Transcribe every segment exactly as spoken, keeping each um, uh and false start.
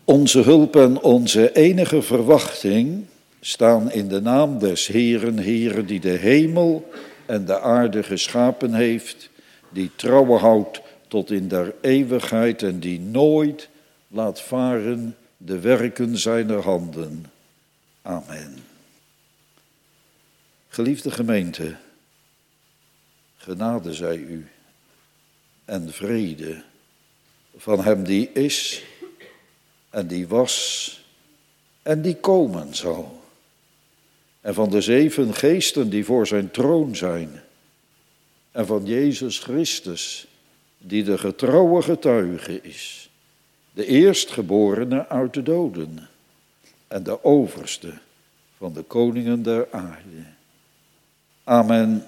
Onze hulp en onze enige verwachting staan in de naam des Heeren, Heere die de hemel en de aarde geschapen heeft, die trouw houdt tot in der eeuwigheid en die nooit laat varen de werken zijner handen. Amen. Geliefde gemeente, genade zij u en vrede van hem die is en die was en die komen zal. En van de zeven geesten die voor zijn troon zijn. En van Jezus Christus, die de getrouwe getuige is. De eerstgeborene uit de doden. En de overste van de koningen der aarde. Amen.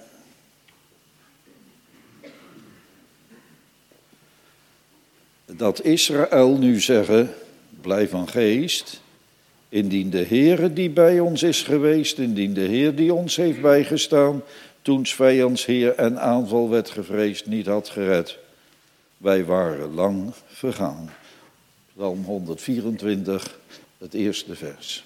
Dat Israël nu zeggen, blijf van geest, indien de Heere die bij ons is geweest, indien de Heer die ons heeft bijgestaan, toen 's vijands heer en aanval werd gevreesd, niet had gered. Wij waren lang vergaan. Psalm honderdvierentwintig, het eerste vers.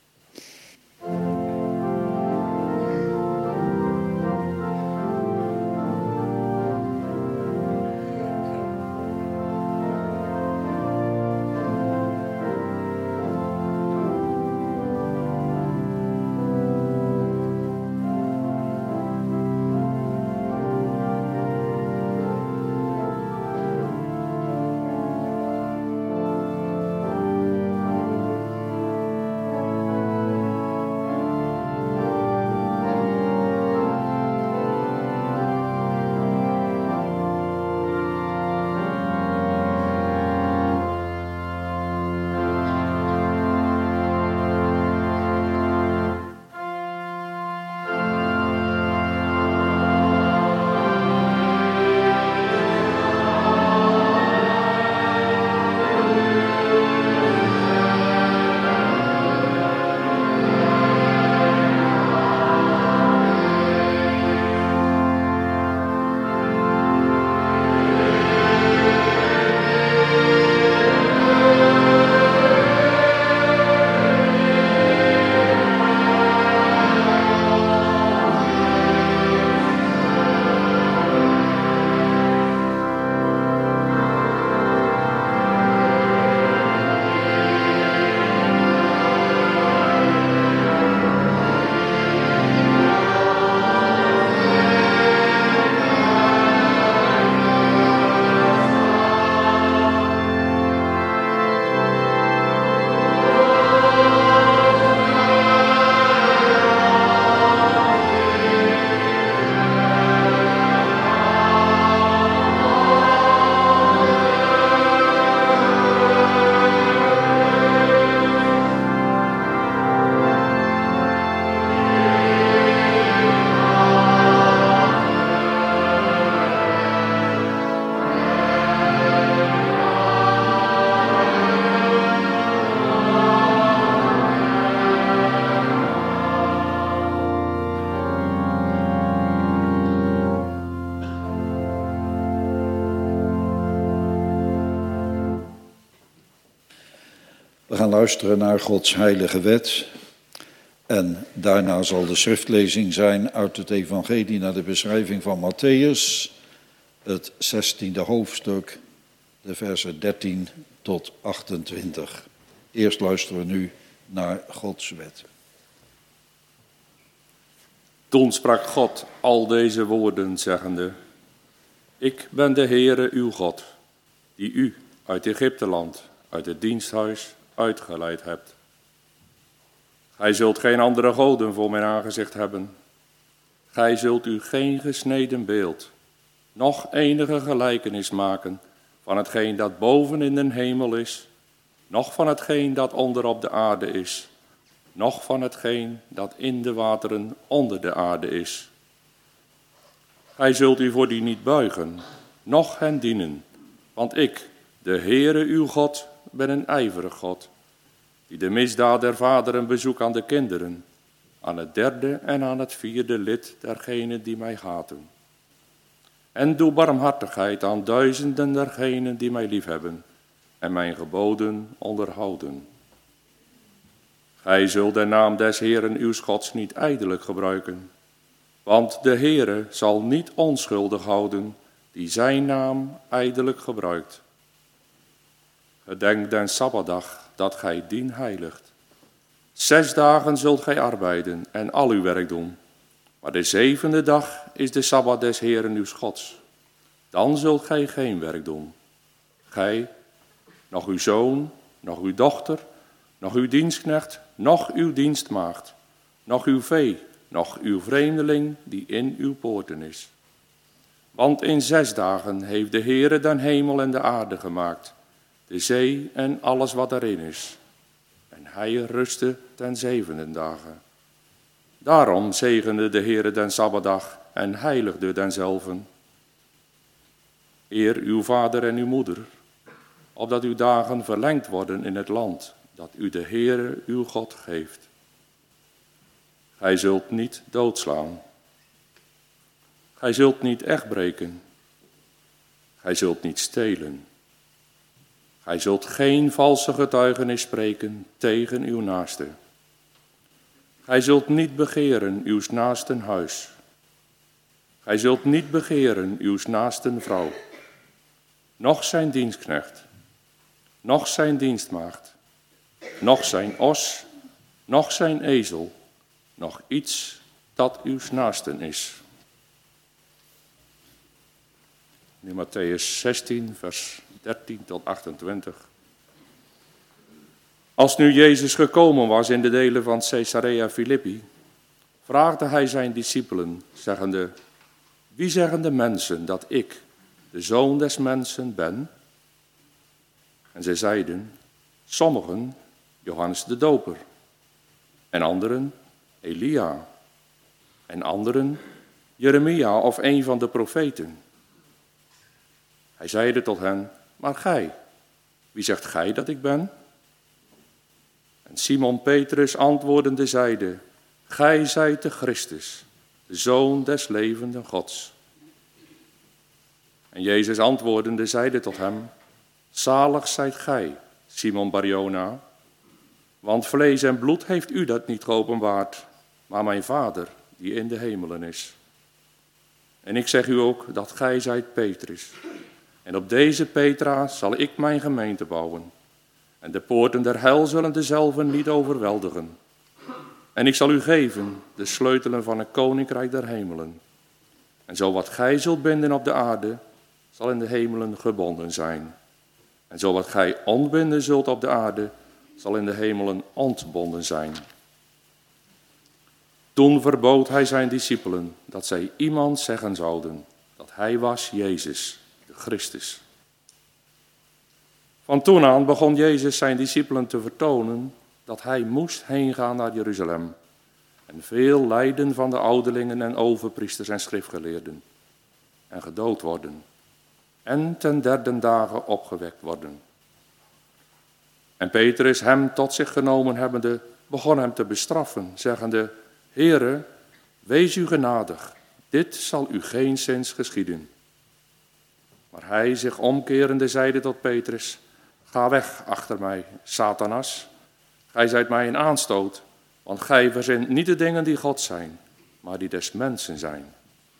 We gaan luisteren naar Gods heilige wet. En daarna zal de schriftlezing zijn uit het evangelie naar de beschrijving van Mattheüs, het zestiende hoofdstuk, de versen dertien tot achtentwintig. Eerst luisteren we nu naar Gods wet. Toen sprak God al deze woorden, zeggende: Ik ben de Heere uw God, die u uit Egypteland, uit het diensthuis, uitgeleid hebt. Gij zult geen andere goden voor mijn aangezicht hebben. Gij zult u geen gesneden beeld, noch enige gelijkenis maken van hetgeen dat boven in den hemel is, noch van hetgeen dat onder op de aarde is, noch van hetgeen dat in de wateren onder de aarde is. Gij zult u voor die niet buigen, noch hen dienen, want ik, de Heere uw God, ben een ijverig God, die de misdaad der vaderen bezoekt aan de kinderen, aan het derde en aan het vierde lid dergenen die mij haten. En doe barmhartigheid aan duizenden dergenen die mij liefhebben, en mijn geboden onderhouden. Gij zult de naam des Heeren uws Gods niet ijdelijk gebruiken, want de Heere zal niet onschuldig houden die zijn naam ijdelijk gebruikt. Gedenk den Sabbatdag dat gij dien heiligt. Zes dagen zult gij arbeiden en al uw werk doen, maar de zevende dag is de Sabbat des Heeren uws Gods. Dan zult gij geen werk doen. Gij, nog uw zoon, nog uw dochter, nog uw dienstknecht, nog uw dienstmaagd, nog uw vee, nog uw vreemdeling die in uw poorten is. Want in zes dagen heeft de Heere den hemel en de aarde gemaakt, de zee en alles wat erin is. En hij rustte ten zevende dagen. Daarom zegende de Heere den Sabbatdag en heiligde denzelven. Eer uw vader en uw moeder, opdat uw dagen verlengd worden in het land dat u de Heere uw God geeft. Gij zult niet doodslaan. Gij zult niet echtbreken. Gij zult niet stelen. Gij zult geen valse getuigenis spreken tegen uw naaste. Gij zult niet begeren uws naasten huis. Gij zult niet begeren uws naasten vrouw, noch zijn dienstknecht, noch zijn dienstmaagd, noch zijn os, noch zijn ezel, noch iets dat uws naasten is. Nu Mattheüs zestien, vers dertien tot achtentwintig. Als nu Jezus gekomen was in de delen van Caesarea Philippi, vraagde hij zijn discipelen, zeggende: wie zeggen de mensen dat ik, de Zoon des Mensen, ben? En zij zeiden: sommigen Johannes de Doper, en anderen Elia, en anderen Jeremia of een van de profeten. Hij zeide tot hen: maar gij, wie zegt gij dat ik ben? En Simon Petrus antwoordende zeide: gij zijt de Christus, de Zoon des levenden Gods. En Jezus antwoordende zeide tot hem: zalig zijt gij, Simon Barjona, want vlees en bloed heeft u dat niet geopenbaard, maar mijn Vader die in de hemelen is. En ik zeg u ook dat gij zijt Petrus. En op deze Petra zal ik mijn gemeente bouwen. En de poorten der hel zullen dezelve niet overweldigen. En ik zal u geven de sleutelen van het koninkrijk der hemelen. En zo wat gij zult binden op de aarde, zal in de hemelen gebonden zijn. En zo wat gij ontbinden zult op de aarde, zal in de hemelen ontbonden zijn. Toen verbood hij zijn discipelen dat zij iemand zeggen zouden dat hij was Jezus, de Christus. Van toen aan begon Jezus zijn discipelen te vertonen dat hij moest heen gaan naar Jeruzalem en veel lijden van de ouderlingen en overpriesters en schriftgeleerden en gedood worden en ten derde dagen opgewekt worden. En Petrus, hem tot zich genomen hebbende, begon hem te bestraffen, zeggende: Heere, wees u genadig, dit zal u geenszins geschieden. Maar hij, zich omkerende, zeide tot Petrus: ga weg achter mij, Satanas. Gij zijt mij een aanstoot, want gij verzint niet de dingen die God zijn, maar die des mensen zijn.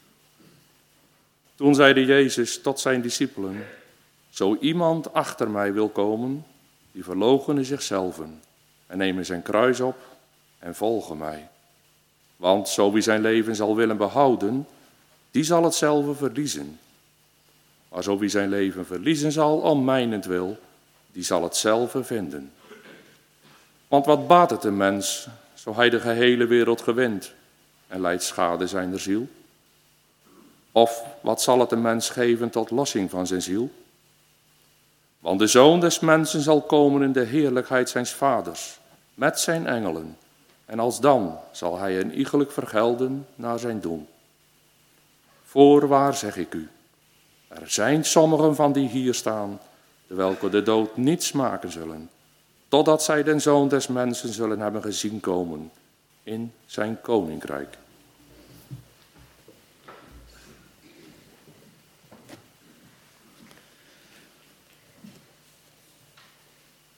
Toen zeide Jezus tot zijn discipelen: zo iemand achter mij wil komen, die verloochene zichzelf en nemen zijn kruis op en volgen mij. Want zo wie zijn leven zal willen behouden, die zal hetzelfde verliezen. Maar zo wie zijn leven verliezen zal om mijnentwil, die zal hetzelfde vinden. Want wat baat het een mens, zo hij de gehele wereld gewint en lijdt schade zijner ziel? Of wat zal het een mens geven tot lossing van zijn ziel? Want de Zoon des Mensen zal komen in de heerlijkheid zijns vaders, met zijn engelen. En alsdan zal hij hen iegelijk vergelden naar zijn doen. Voorwaar zeg ik u, er zijn sommigen van die hier staan, de welke de dood niet smaken zullen, totdat zij den Zoon des Mensen zullen hebben gezien komen in zijn koninkrijk.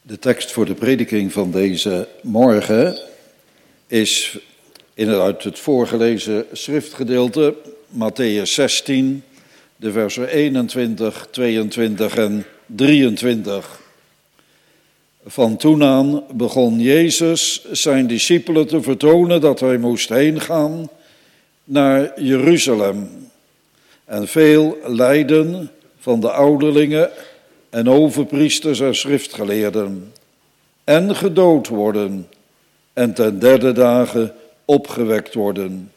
De tekst voor de prediking van deze morgen is uit het voorgelezen schriftgedeelte, Mattheüs zestien, de versen eenentwintig, tweeëntwintig en drieëntwintig. Van toen aan begon Jezus zijn discipelen te vertonen dat hij moest heen gaan naar Jeruzalem en veel lijden van de ouderlingen en overpriesters en schriftgeleerden en gedood worden en ten derde dagen opgewekt worden.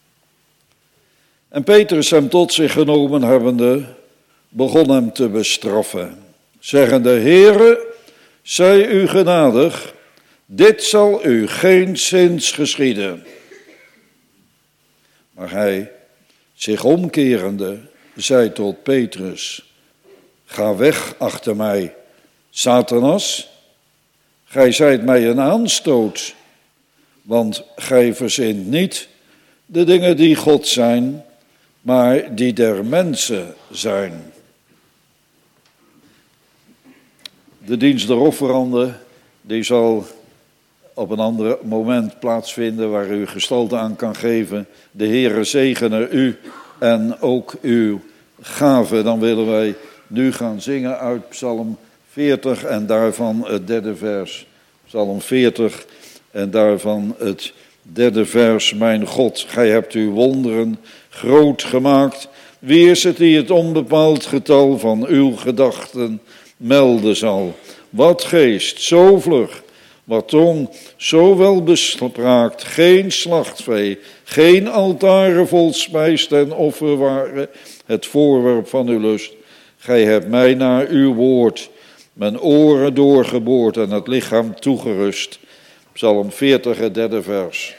En Petrus hem tot zich genomen hebbende, begon hem te bestraffen, zeggende: Heere, zij u genadig, dit zal u geenszins geschieden. Maar hij, zich omkerende, zei tot Petrus: Ga weg achter mij, Satanas, gij zijt mij een aanstoot, want gij verzint niet de dingen die God zijn, maar die der mensen zijn. De dienst der offeranden, die zal op een ander moment plaatsvinden waar u gestalte aan kan geven. De Heere zegene u en ook uw gave. Dan willen wij nu gaan zingen uit Psalm veertig en daarvan het derde vers. Psalm veertig en daarvan het derde vers. Mijn God, gij hebt uw wonderen groot gemaakt. Wie is het die het onbepaald getal van uw gedachten melden zal? Wat geest, zo vlug, wat tong, zo wel bespraakt, geen slachtvee, geen altaren vol spijs en offer waren het voorwerp van uw lust. Gij hebt mij naar uw woord mijn oren doorgeboord en het lichaam toegerust. Psalm veertig, het derde vers.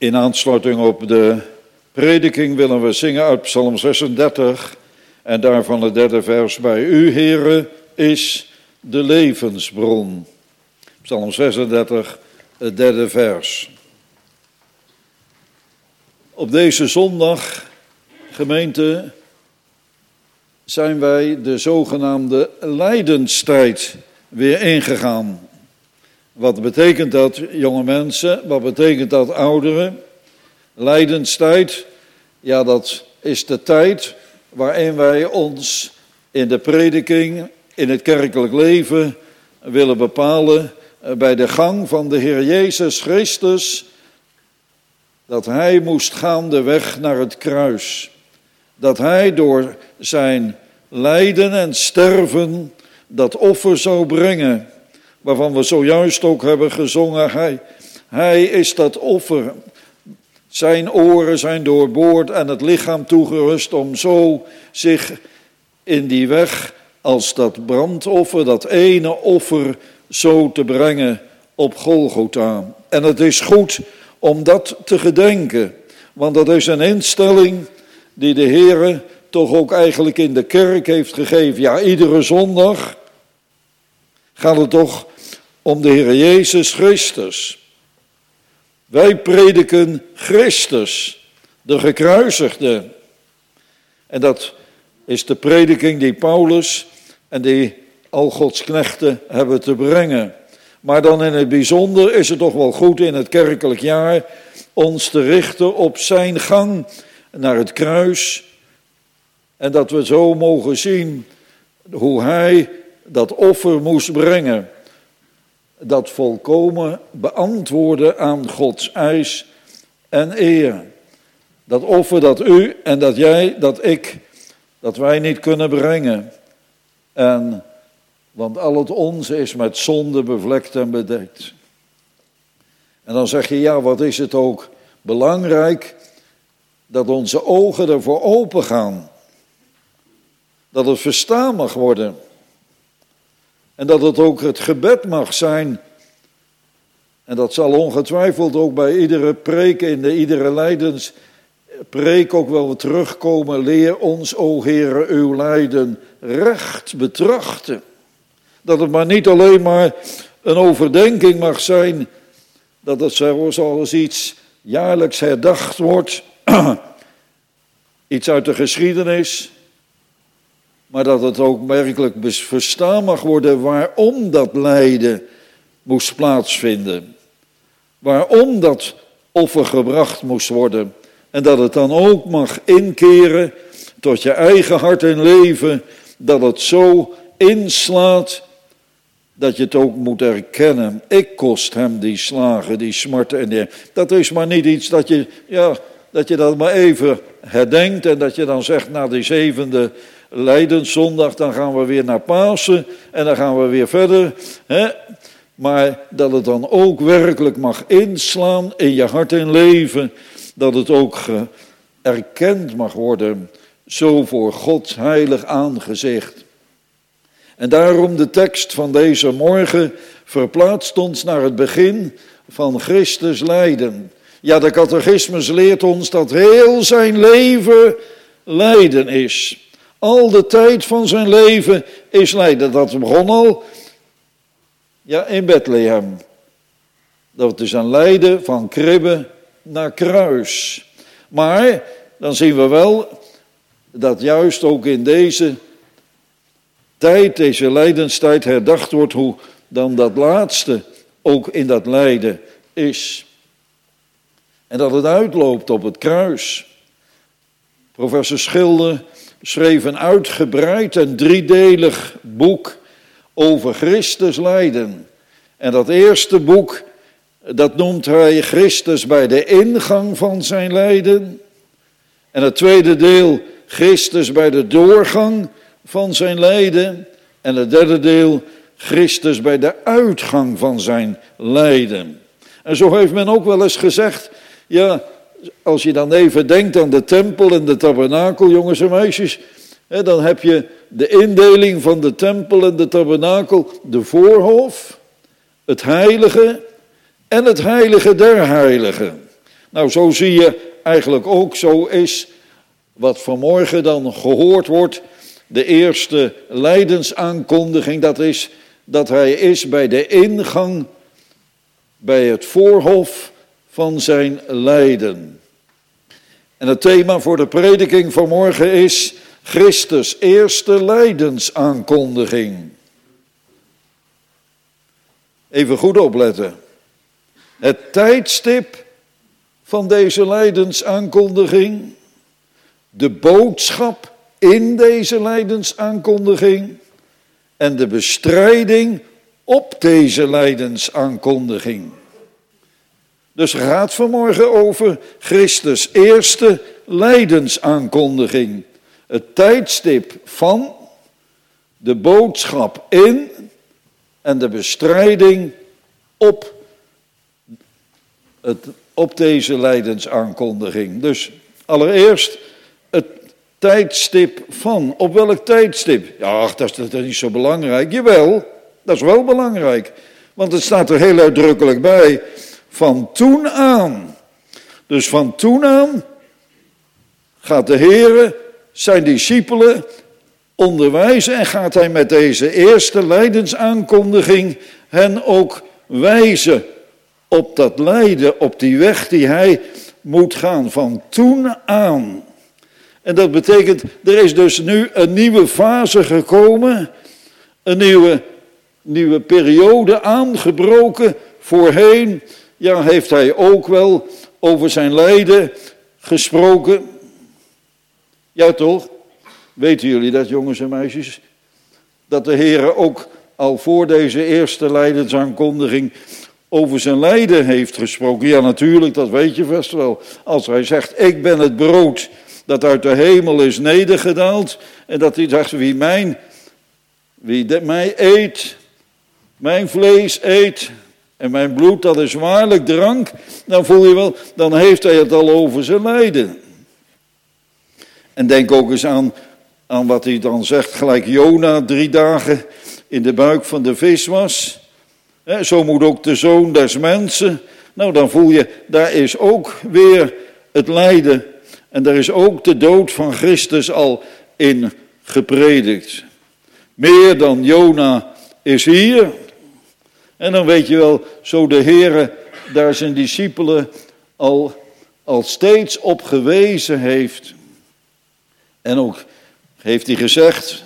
In aansluiting op de prediking willen we zingen uit Psalm zesendertig en daarvan het derde vers. Bij u, Heere, is de levensbron. Psalm zesendertig, het derde vers. Op deze zondag, gemeente, zijn wij de zogenaamde lijdenstijd weer ingegaan. Wat betekent dat, jonge mensen? Wat betekent dat, ouderen? Lijdenstijd, ja, dat is de tijd waarin wij ons in de prediking, in het kerkelijk leven willen bepalen bij de gang van de Heer Jezus Christus, dat Hij moest gaan de weg naar het kruis. Dat Hij door zijn lijden en sterven dat offer zou brengen, waarvan we zojuist ook hebben gezongen. Hij, hij is dat offer. Zijn oren zijn doorboord en het lichaam toegerust om zo zich in die weg als dat brandoffer, dat ene offer, zo te brengen op Golgotha. En het is goed om dat te gedenken, want dat is een instelling die de Heere toch ook eigenlijk in de kerk heeft gegeven. Ja, iedere zondag gaat het toch om de Heer Jezus Christus. Wij prediken Christus, de gekruisigde. En dat is de prediking die Paulus en die al Gods knechten hebben te brengen. Maar dan in het bijzonder is het toch wel goed in het kerkelijk jaar ons te richten op zijn gang naar het kruis. En dat we zo mogen zien hoe hij dat offer moest brengen. Dat volkomen beantwoorden aan Gods eis en eer. Dat offer dat u en dat jij, dat ik, dat wij niet kunnen brengen. En, want al het onze is met zonde bevlekt en bedekt. En dan zeg je, ja, wat is het ook belangrijk dat onze ogen ervoor open gaan. Dat het verstaan mag worden. En dat het ook het gebed mag zijn. En dat zal ongetwijfeld ook bij iedere preek, in de iedere lijdenspreek ook wel terugkomen. Leer ons, o Heere, uw lijden recht betrachten. Dat het maar niet alleen maar een overdenking mag zijn. Dat het zoals iets jaarlijks herdacht wordt. Iets uit de geschiedenis. Maar dat het ook werkelijk verstaan mag worden waarom dat lijden moest plaatsvinden. Waarom dat offer gebracht moest worden. En dat het dan ook mag inkeren tot je eigen hart en leven. Dat het zo inslaat dat je het ook moet erkennen. Ik kost hem die slagen, die smarten en die... Dat is maar niet iets dat je, ja, dat je dat maar even herdenkt. En dat je dan zegt na die zevende Lijdenszondag, dan gaan we weer naar Pasen en dan gaan we weer verder. Hè? Maar dat het dan ook werkelijk mag inslaan in je hart en leven. Dat het ook erkend mag worden, zo voor Gods heilig aangezicht. En daarom de tekst van deze morgen verplaatst ons naar het begin van Christus lijden. Ja, de catechismus leert ons dat heel zijn leven lijden is. Al de tijd van zijn leven is lijden. Dat begon al ja, in Bethlehem. Dat is een lijden van kribbe naar kruis. Maar dan zien we wel dat juist ook in deze tijd, deze lijdenstijd, herdacht wordt hoe dan dat laatste ook in dat lijden is. En dat het uitloopt op het kruis. Professor Schilder schreef een uitgebreid en driedelig boek over Christus lijden. En dat eerste boek, dat noemt hij Christus bij de ingang van zijn lijden. En het tweede deel, Christus bij de doorgang van zijn lijden. En het derde deel, Christus bij de uitgang van zijn lijden. En zo heeft men ook wel eens gezegd, ja, als je dan even denkt aan de tempel en de tabernakel, jongens en meisjes, hè, dan heb je de indeling van de tempel en de tabernakel, de voorhof, het heilige en het heilige der heiligen. Nou, zo zie je eigenlijk ook, zo is wat vanmorgen dan gehoord wordt, de eerste lijdensaankondiging, dat is dat hij is bij de ingang, bij het voorhof van zijn lijden. En het thema voor de prediking vanmorgen is Christus' eerste lijdensaankondiging. Even goed opletten. Het tijdstip van deze lijdensaankondiging, de boodschap in deze lijdensaankondiging en de bestrijding op deze lijdensaankondiging. Dus het gaat vanmorgen over Christus' eerste lijdensaankondiging. Het tijdstip van, de boodschap in en de bestrijding op, het, op deze lijdensaankondiging. Dus allereerst het tijdstip van. Op welk tijdstip? Ja, ach, dat is, dat is niet zo belangrijk. Jawel, dat is wel belangrijk. Want het staat er heel uitdrukkelijk bij. Van toen aan. Dus van toen aan gaat de Heere zijn discipelen onderwijzen en gaat hij met deze eerste lijdensaankondiging hen ook wijzen op dat lijden, op die weg die hij moet gaan. Van toen aan. En dat betekent, er is dus nu een nieuwe fase gekomen, een nieuwe, nieuwe periode aangebroken. Voorheen, ja, heeft hij ook wel over zijn lijden gesproken. Ja, toch? Weten jullie dat, jongens en meisjes? Dat de Heer ook al voor deze eerste lijdensaankondiging over zijn lijden heeft gesproken. Ja, natuurlijk, dat weet je vast wel. Als hij zegt, ik ben het brood dat uit de hemel is nedergedaald. En dat hij zegt, wie, mijn, wie de, mij eet, mijn vlees eet en mijn bloed, dat is waarlijk drank. Dan voel je wel, dan heeft hij het al over zijn lijden. En denk ook eens aan, aan wat hij dan zegt, gelijk Jona drie dagen in de buik van de vis was. He, zo moet ook de Zoon des Mensen. Nou, dan voel je, daar is ook weer het lijden. En daar is ook de dood van Christus al in gepredikt. Meer dan Jona is hier. En dan weet je wel, zo de Heere daar zijn discipelen al, al steeds op gewezen heeft. En ook heeft hij gezegd,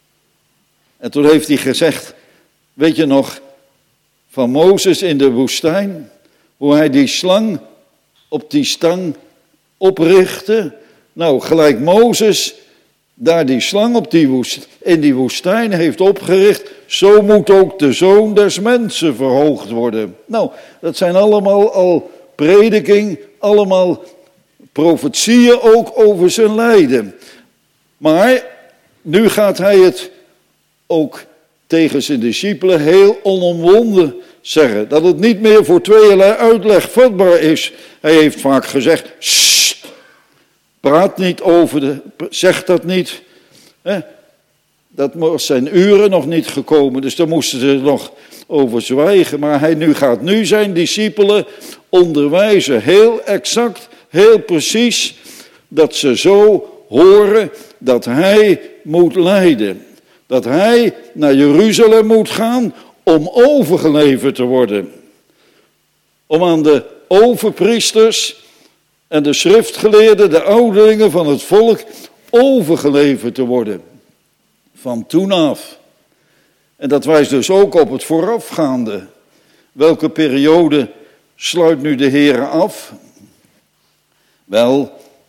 en toen heeft hij gezegd, weet je nog, van Mozes in de woestijn, hoe hij die slang op die stang oprichtte. Nou, gelijk Mozes daar die slang op die woest, in die woestijn heeft opgericht, zo moet ook de Zoon des Mensen verhoogd worden. Nou, dat zijn allemaal al prediking, allemaal profetieën ook over zijn lijden. Maar nu gaat hij het ook tegen zijn discipelen heel onomwonden zeggen. Dat het niet meer voor tweeërlei uitleg vatbaar is. Hij heeft vaak gezegd, sst, praat niet over, de, zeg dat niet. He, dat zijn uren nog niet gekomen, dus daar moesten ze nog over zwijgen. Maar hij nu gaat nu zijn discipelen onderwijzen, heel exact, heel precies, dat ze zo horen dat hij moet lijden. Dat hij naar Jeruzalem moet gaan om overgeleverd te worden. Om aan de overpriesters en de schriftgeleerden, de ouderlingen van het volk, overgeleverd te worden. Van toen af. En dat wijst dus ook op het voorafgaande. Welke periode sluit nu de Heer af? Wel,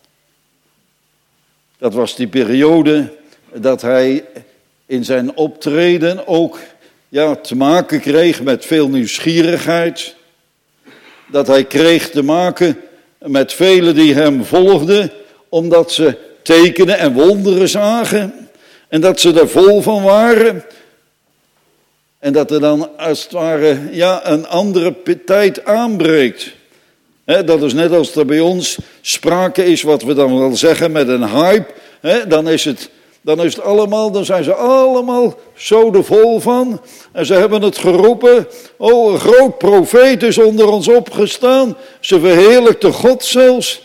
dat was die periode dat hij in zijn optreden ook ja, te maken kreeg met veel nieuwsgierigheid. Dat hij kreeg te maken met velen die hem volgden, omdat ze tekenen en wonderen zagen. En dat ze er vol van waren. En dat er dan als het ware ja, een andere tijd aanbreekt. He, dat is net als er bij ons sprake is, wat we dan wel zeggen met een hype. He, dan is het, Dan is het allemaal, dan zijn ze allemaal zo er vol van. En ze hebben het geroepen. Oh, een groot profeet is onder ons opgestaan. Ze verheerlijkten God zelfs.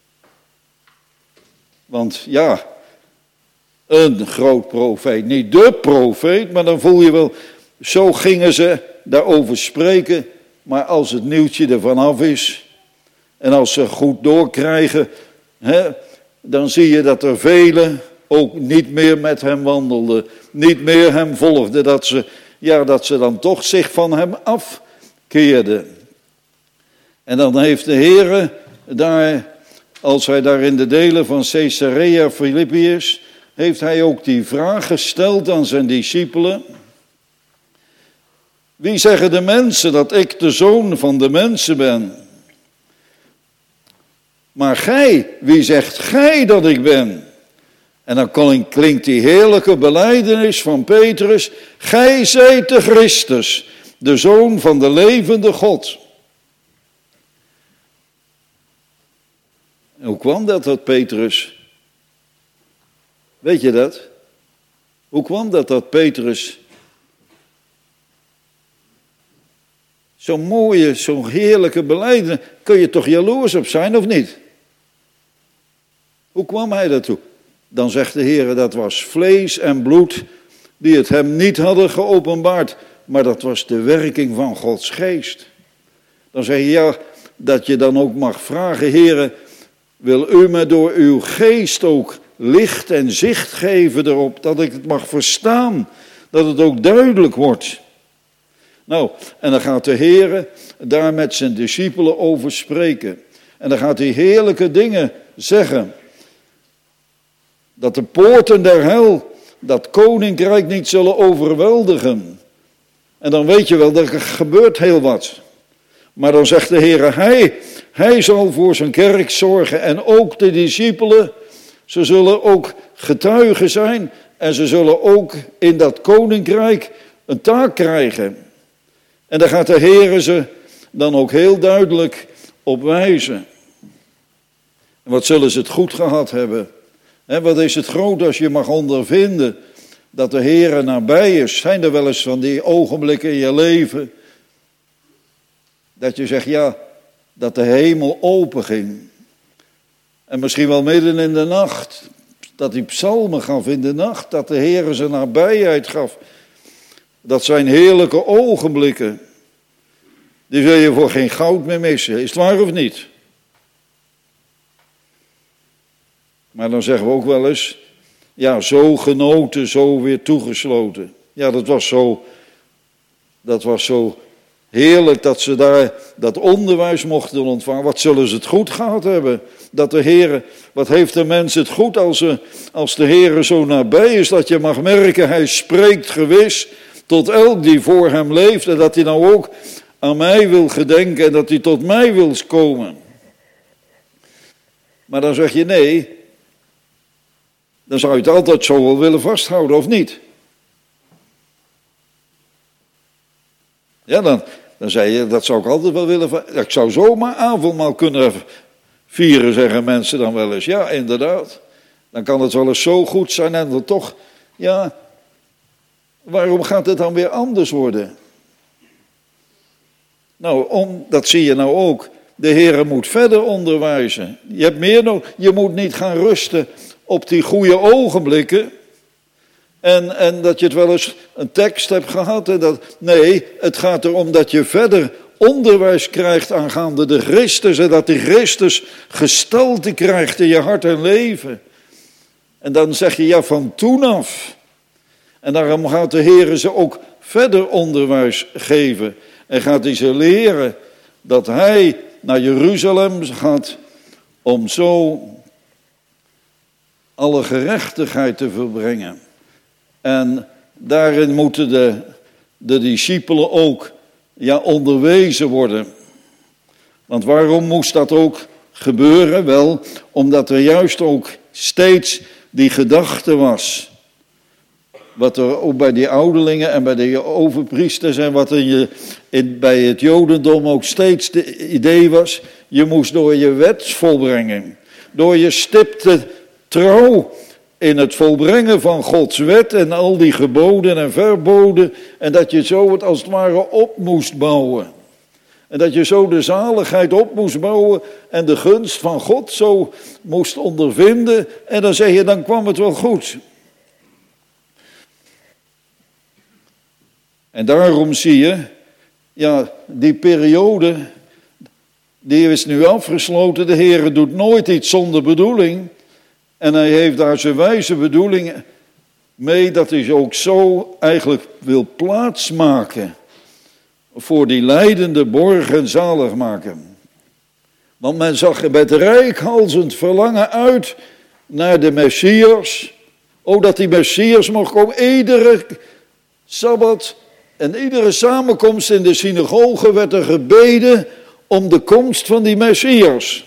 Want ja, een groot profeet. Niet de profeet, maar dan voel je wel. Zo gingen ze daarover spreken. Maar als het nieuwtje er vanaf is. En als ze goed doorkrijgen. Hè, dan zie je dat er velen ook niet meer met hem wandelden. Niet meer hem volgden. Dat ze, ja, dat ze dan toch zich van hem afkeerden. En dan heeft de Heere daar, als hij daar in de delen van Caesarea Philippi is, heeft hij ook die vraag gesteld aan zijn discipelen. Wie zeggen de mensen dat ik de zoon van de mensen ben? Maar gij, wie zegt gij dat ik ben? En dan klinkt die heerlijke belijdenis van Petrus. Gij zijt de Christus, de Zoon van de levende God. En hoe kwam dat, dat Petrus? Weet je dat? Hoe kwam dat, dat Petrus zo'n mooie, zo'n heerlijke belijdenis, kun je toch jaloers op zijn of niet? Hoe kwam hij daartoe? Dan zegt de Heer, dat was vlees en bloed die het hem niet hadden geopenbaard. Maar dat was de werking van Gods geest. Dan zeg je, ja, dat je dan ook mag vragen, Heer, wil u me door uw geest ook licht en zicht geven erop, dat ik het mag verstaan, dat het ook duidelijk wordt. Nou, en dan gaat de Heer daar met zijn discipelen over spreken. En dan gaat hij heerlijke dingen zeggen. Dat de poorten der hel, dat koninkrijk niet zullen overweldigen. En dan weet je wel, er gebeurt heel wat. Maar dan zegt de Heer, hij, hij zal voor zijn kerk zorgen. En ook de discipelen, ze zullen ook getuigen zijn. En ze zullen ook in dat koninkrijk een taak krijgen. En daar gaat de Heer ze dan ook heel duidelijk op wijzen. En wat zullen ze het goed gehad hebben. En wat is het groot als je mag ondervinden dat de Heer nabij is. Zijn er wel eens van die ogenblikken in je leven dat je zegt, ja, dat de hemel open ging. En misschien wel midden in de nacht, dat hij psalmen gaf in de nacht, dat de Heer zijn nabijheid gaf. Dat zijn heerlijke ogenblikken. Die zul je voor geen goud meer missen. Is het waar of niet? Maar dan zeggen we ook wel eens, ja, zo genoten, zo weer toegesloten. Ja, dat was zo, dat was zo heerlijk dat ze daar dat onderwijs mochten ontvangen. Wat zullen ze het goed gehad hebben? Dat de Heer, wat heeft de mens het goed als, ze, als de Heer zo nabij is, dat je mag merken, hij spreekt gewis tot elk die voor hem leeft. En dat hij nou ook aan mij wil gedenken en dat hij tot mij wil komen. Maar dan zeg je nee, dan zou je het altijd zo wel willen vasthouden, of niet? Ja, dan, dan zei je, dat zou ik altijd wel willen. Ik zou zomaar avondmaal kunnen vieren, zeggen mensen dan wel eens. Ja, inderdaad. Dan kan het wel eens zo goed zijn en dan toch, ja, waarom gaat het dan weer anders worden? Nou, om, dat zie je nou ook. De Heer moet verder onderwijzen. Je hebt meer nodig. Je moet niet gaan rusten op die goede ogenblikken. En, en dat je het wel eens een tekst hebt gehad. En dat, nee, het gaat erom dat je verder onderwijs krijgt aangaande de Christus. En dat die Christus gestalte krijgt in je hart en leven. En dan zeg je ja, van toen af. En daarom gaat de Heer ze ook verder onderwijs geven. En gaat hij ze leren dat hij naar Jeruzalem gaat om zo alle gerechtigheid te volbrengen. En daarin moeten de, de discipelen ook ja, onderwezen worden. Want waarom moest dat ook gebeuren? Wel, omdat er juist ook steeds die gedachte was. Wat er ook bij die ouderlingen en bij de overpriesters en wat er je, in, bij het Jodendom ook steeds de idee was. Je moest door je wet volbrengen, door je stipte trouw in het volbrengen van Gods wet en al die geboden en verboden. En dat je zo het als het ware op moest bouwen. En dat je zo de zaligheid op moest bouwen en de gunst van God zo moest ondervinden. En dan zeg je, dan kwam het wel goed. En daarom zie je, ja, die periode, die is nu afgesloten. De Heer doet nooit iets zonder bedoeling. En hij heeft daar zijn wijze bedoeling mee dat hij ook zo eigenlijk wil plaatsmaken voor die lijdende borg en zalig maken. Want men zag met reikhalzend verlangen uit naar de Messias. Oh, dat die Messias mocht komen. Iedere Sabbat en iedere samenkomst in de synagoge werd er gebeden om de komst van die Messias.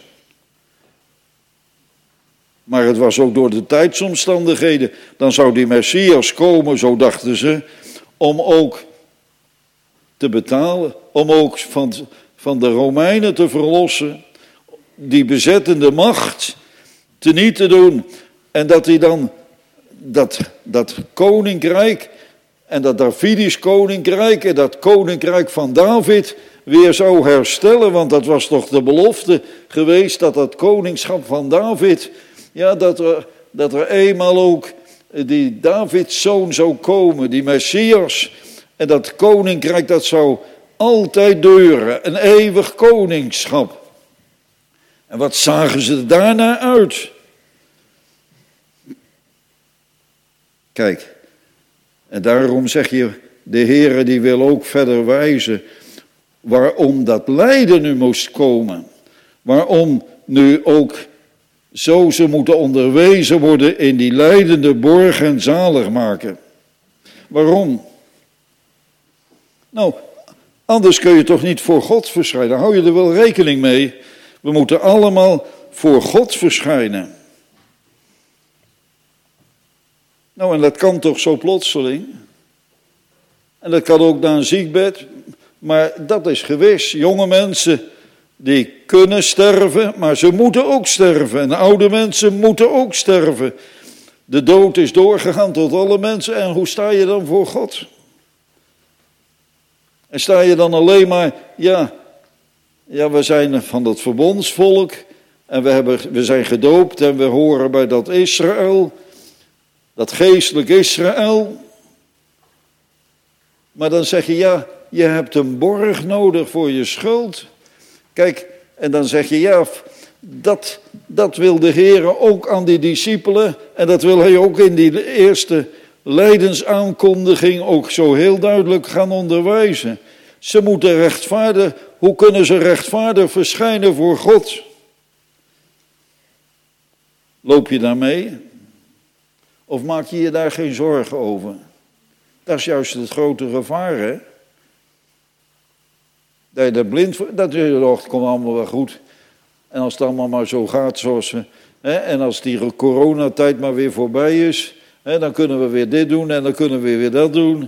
Maar het was ook door de tijdsomstandigheden. Dan zou die Messias komen, zo dachten ze, om ook te betalen, om ook van, van de Romeinen te verlossen, die bezettende macht teniet te doen. En dat hij dan dat, dat koninkrijk en dat Davidisch koninkrijk en dat koninkrijk van David weer zou herstellen. Want dat was toch de belofte geweest dat dat koningschap van David, ja, dat er, dat er eenmaal ook die Davids zoon zou komen, die Messias. En dat koninkrijk dat zou altijd duren, een eeuwig koningschap. En wat zagen ze daarna uit? Kijk, en daarom zeg je, de Heere die wil ook verder wijzen waarom dat lijden nu moest komen. Waarom nu ook zo ze moeten onderwezen worden in die lijdende borg en zalig maken. Waarom? Nou, anders kun je toch niet voor God verschijnen. Hou je er wel rekening mee? We moeten allemaal voor God verschijnen. Nou, en dat kan toch zo plotseling? En dat kan ook naar een ziekbed. Maar dat is gewis. Jonge mensen, die kunnen sterven, maar ze moeten ook sterven. En oude mensen moeten ook sterven. De dood is doorgegaan tot alle mensen. En hoe sta je dan voor God? En sta je dan alleen maar, ja, ja we zijn van dat verbondsvolk. En we, hebben, we zijn gedoopt en we horen bij dat Israël. Dat geestelijk Israël. Maar dan zeg je, ja, je hebt een borg nodig voor je schuld. Kijk, en dan zeg je, ja, dat, dat wil de Heer ook aan die discipelen. En dat wil hij ook in die eerste lijdensaankondiging ook zo heel duidelijk gaan onderwijzen. Ze moeten rechtvaardig, hoe kunnen ze rechtvaardig verschijnen voor God? Loop je daar mee? Of maak je je daar geen zorgen over? Dat is juist het grote gevaar, hè? Dat je er blind voor, dat je dacht, komt allemaal wel goed. En als het allemaal maar zo gaat zoals we, hè, en als die coronatijd maar weer voorbij is, hè, dan kunnen we weer dit doen en dan kunnen we weer dat doen.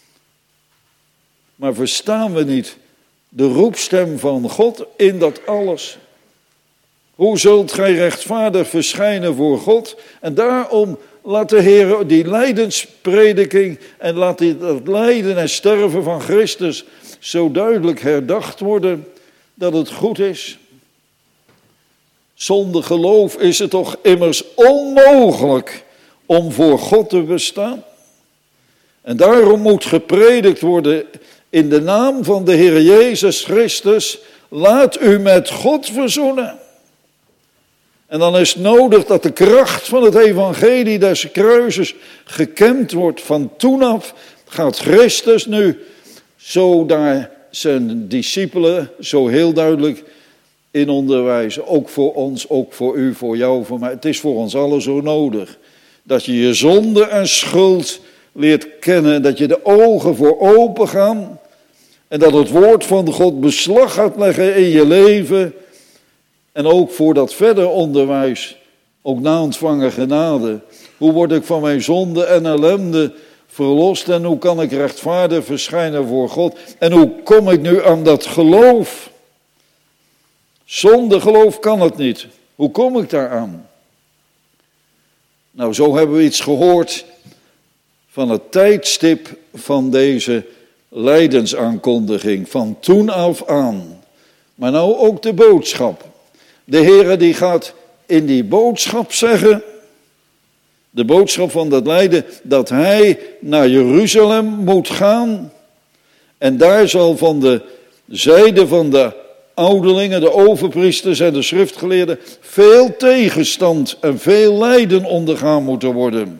Maar verstaan we niet de roepstem van God in dat alles? Hoe zult gij rechtvaardig verschijnen voor God? En daarom laat de Heer die lijdensprediking en laat die, dat lijden en sterven van Christus zo duidelijk herdacht worden dat het goed is. Zonder geloof is het toch immers onmogelijk om voor God te bestaan. En daarom moet gepredikt worden in de naam van de Heer Jezus Christus, laat u met God verzoenen. En dan is het nodig dat de kracht van het evangelie des kruises gekend wordt. Van toen af gaat Christus nu zo daar zijn discipelen zo heel duidelijk in onderwijzen. Ook voor ons, ook voor u, voor jou, voor mij. Het is voor ons allen zo nodig. Dat je je zonde en schuld leert kennen. Dat je de ogen voor open gaan. En dat het woord van God beslag gaat leggen in je leven. En ook voor dat verder onderwijs, ook na ontvangen genade. Hoe word ik van mijn zonde en ellende verlost en hoe kan ik rechtvaardig verschijnen voor God? En hoe kom ik nu aan dat geloof? Zonder geloof kan het niet. Hoe kom ik daaraan? Nou, zo hebben we iets gehoord van het tijdstip van deze lijdensaankondiging, van toen af aan. Maar nou ook de boodschap. De Heere die gaat in die boodschap zeggen, de boodschap van dat lijden, dat hij naar Jeruzalem moet gaan. En daar zal van de zijde van de ouderlingen, de overpriesters en de schriftgeleerden veel tegenstand en veel lijden ondergaan moeten worden.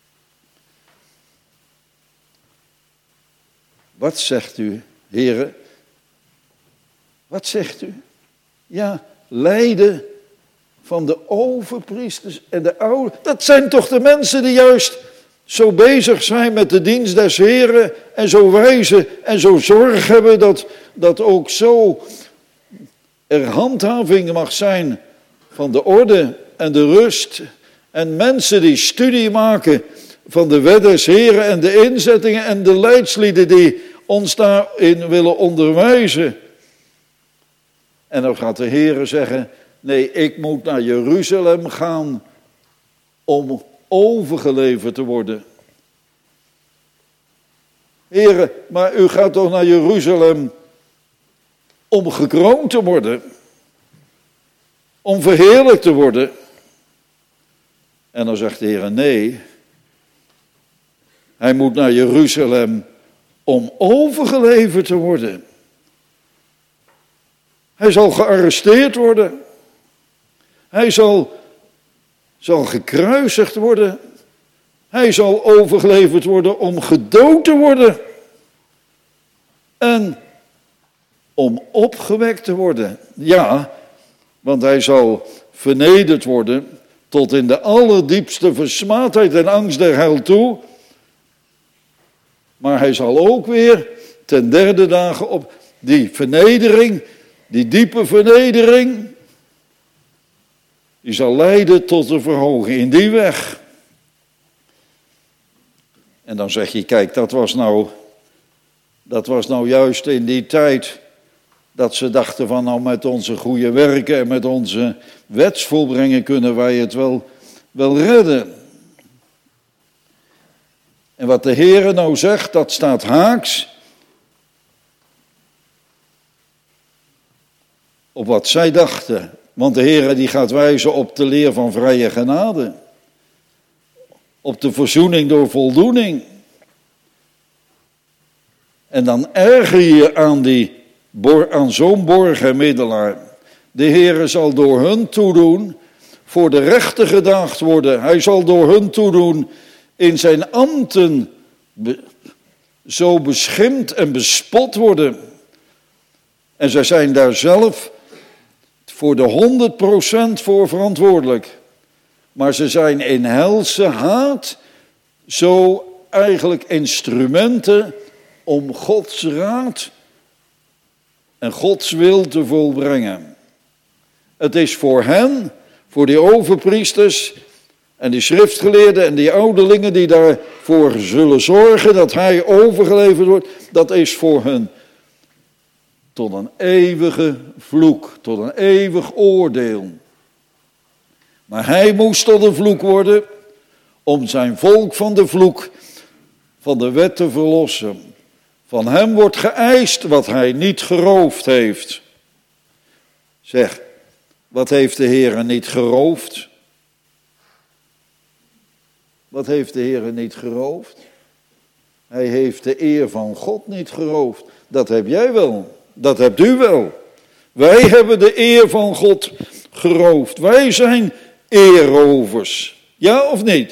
Wat zegt u, heren? Wat zegt u? Ja, lijden van de overpriesters en de oude. Dat zijn toch de mensen die juist zo bezig zijn met de dienst des Heren en zo wijzen en zo zorg hebben dat, dat ook zo er handhaving mag zijn van de orde en de rust. En mensen die studie maken van de wet des Heren en de inzettingen en de leidslieden die ons daarin willen onderwijzen. En dan gaat de Heere zeggen, nee, ik moet naar Jeruzalem gaan om overgeleverd te worden. Heere, maar u gaat toch naar Jeruzalem om gekroond te worden, om verheerlijkt te worden. En dan zegt de Heere, nee, hij moet naar Jeruzalem om overgeleverd te worden. Hij zal gearresteerd worden. Hij zal, zal gekruisigd worden. Hij zal overgeleverd worden om gedood te worden. En om opgewekt te worden. Ja, want hij zal vernederd worden tot in de allerdiepste versmaadheid en angst der hel toe. Maar hij zal ook weer ten derde dagen op die vernedering, die diepe vernedering, die zal leiden tot de verhoging in die weg. En dan zeg je, kijk, dat was nou, dat was nou juist in die tijd dat ze dachten van, nou met onze goede werken en met onze wetsvolbrengen kunnen wij het wel, wel redden. En wat de Heere nou zegt, dat staat haaks op wat zij dachten. Want de Heere die gaat wijzen op de leer van vrije genade. Op de verzoening door voldoening. En dan erger je aan, die, aan zo'n borg en middelaar. De Heere zal door hun toedoen voor de rechter gedaagd worden. Hij zal door hun toedoen in zijn ambten be, zo beschimpt en bespot worden. En zij zijn daar zelf voor de honderd procent voor verantwoordelijk. Maar ze zijn in helse haat zo eigenlijk instrumenten om Gods raad en Gods wil te volbrengen. Het is voor hen, voor die overpriesters en die schriftgeleerden en die ouderlingen die daarvoor zullen zorgen dat hij overgeleverd wordt, dat is voor hen tot een eeuwige vloek, tot een eeuwig oordeel. Maar hij moest tot een vloek worden om zijn volk van de vloek van de wet te verlossen. Van hem wordt geëist wat hij niet geroofd heeft. Zeg, wat heeft de Heere niet geroofd? Wat heeft de Heere niet geroofd? Hij heeft de eer van God niet geroofd. Dat heb jij wel. Dat hebt u wel. Wij hebben de eer van God geroofd. Wij zijn eerrovers. Ja of niet?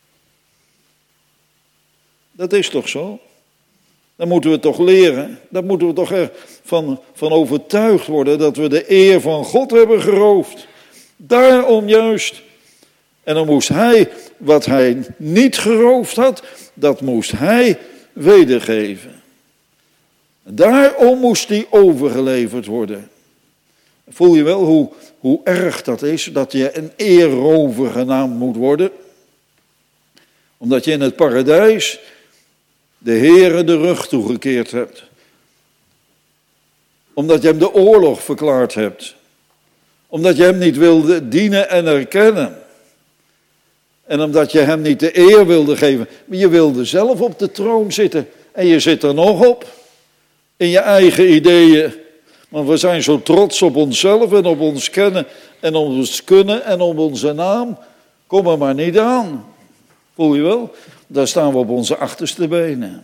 Dat is toch zo? Dan moeten we toch leren. Dan moeten we toch ervan van overtuigd worden dat we de eer van God hebben geroofd. Daarom juist. En dan moest hij, wat hij niet geroofd had, dat moest hij wedergeven. Daarom moest hij overgeleverd worden. Voel je wel hoe, hoe erg dat is, dat je een eerrover genaamd moet worden? Omdat je in het paradijs de Heere de rug toegekeerd hebt. Omdat je hem de oorlog verklaard hebt. Omdat je hem niet wilde dienen en erkennen. En omdat je hem niet de eer wilde geven. Maar je wilde zelf op de troon zitten. En je zit er nog op. In je eigen ideeën. Maar we zijn zo trots op onszelf en op ons kennen. En op ons kunnen en op onze naam. Kom er maar niet aan. Voel je wel? Daar staan we op onze achterste benen.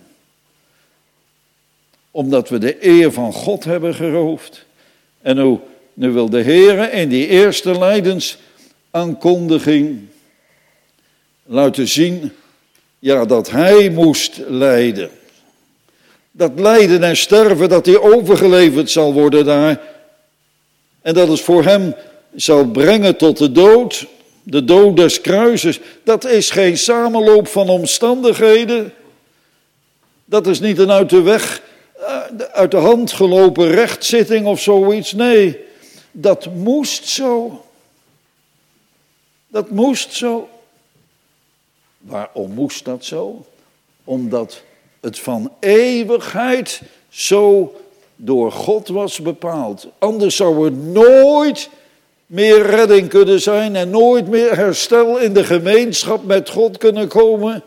Omdat we de eer van God hebben geroofd. En nu, nu wil de Heer in die eerste lijdensaankondiging laten zien, ja, dat hij moest lijden. Dat lijden en sterven, dat hij overgeleverd zal worden daar. En dat het voor hem zal brengen tot de dood, de dood des kruises. Dat is geen samenloop van omstandigheden. Dat is niet een uit de weg, uit de hand gelopen rechtszitting of zoiets. Nee, dat moest zo. Dat moest zo. Waarom moest dat zo? Omdat het van eeuwigheid zo door God was bepaald. Anders zou er nooit meer redding kunnen zijn en nooit meer herstel in de gemeenschap met God kunnen komen.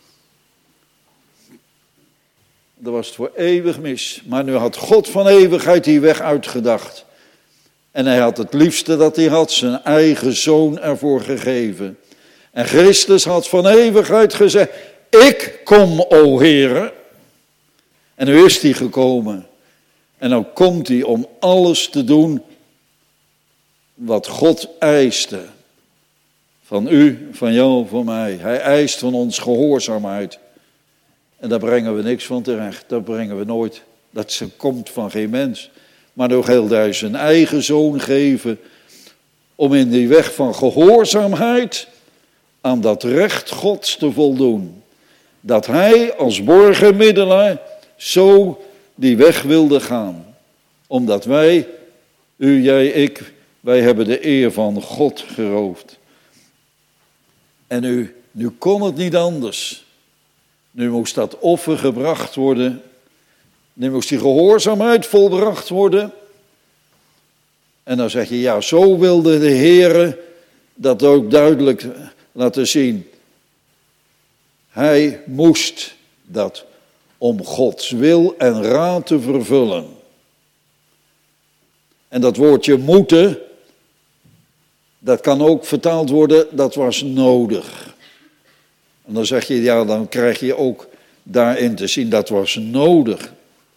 Dat was het voor eeuwig mis. Maar nu had God van eeuwigheid die weg uitgedacht. En hij had het liefste dat hij had, zijn eigen zoon ervoor gegeven. En Christus had van eeuwigheid gezegd, ik kom, o Heere. En nu is hij gekomen. En nu komt hij om alles te doen wat God eiste. Van u, van jou, van mij. Hij eist van ons gehoorzaamheid. En daar brengen we niks van terecht. Dat brengen we nooit. Dat komt van geen mens. Maar nu wil hij zijn eigen zoon geven om in die weg van gehoorzaamheid aan dat recht Gods te voldoen. Dat hij als borgenmiddelaar zo die weg wilde gaan. Omdat wij, u, jij, ik, wij hebben de eer van God geroofd. En nu, nu kon het niet anders. Nu moest dat offer gebracht worden. Nu moest die gehoorzaamheid volbracht worden. En dan zeg je, ja, zo wilde de Heere dat ook duidelijk laten zien. Hij moest dat om Gods wil en raad te vervullen. En dat woordje moeten, dat kan ook vertaald worden, dat was nodig. En dan zeg je, ja, dan krijg je ook daarin te zien, dat was nodig.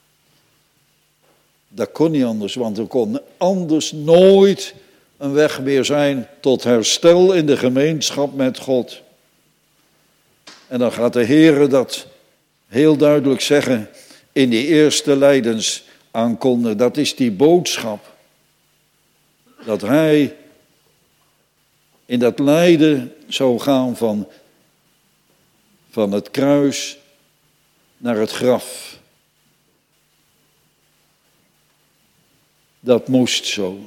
Dat kon niet anders, want er kon anders nooit een weg meer zijn tot herstel in de gemeenschap met God. En dan gaat de Heere dat heel duidelijk zeggen in die eerste lijdensaankondiging. Dat is die boodschap. Dat hij in dat lijden zou gaan van, van het kruis naar het graf. Dat moest zo.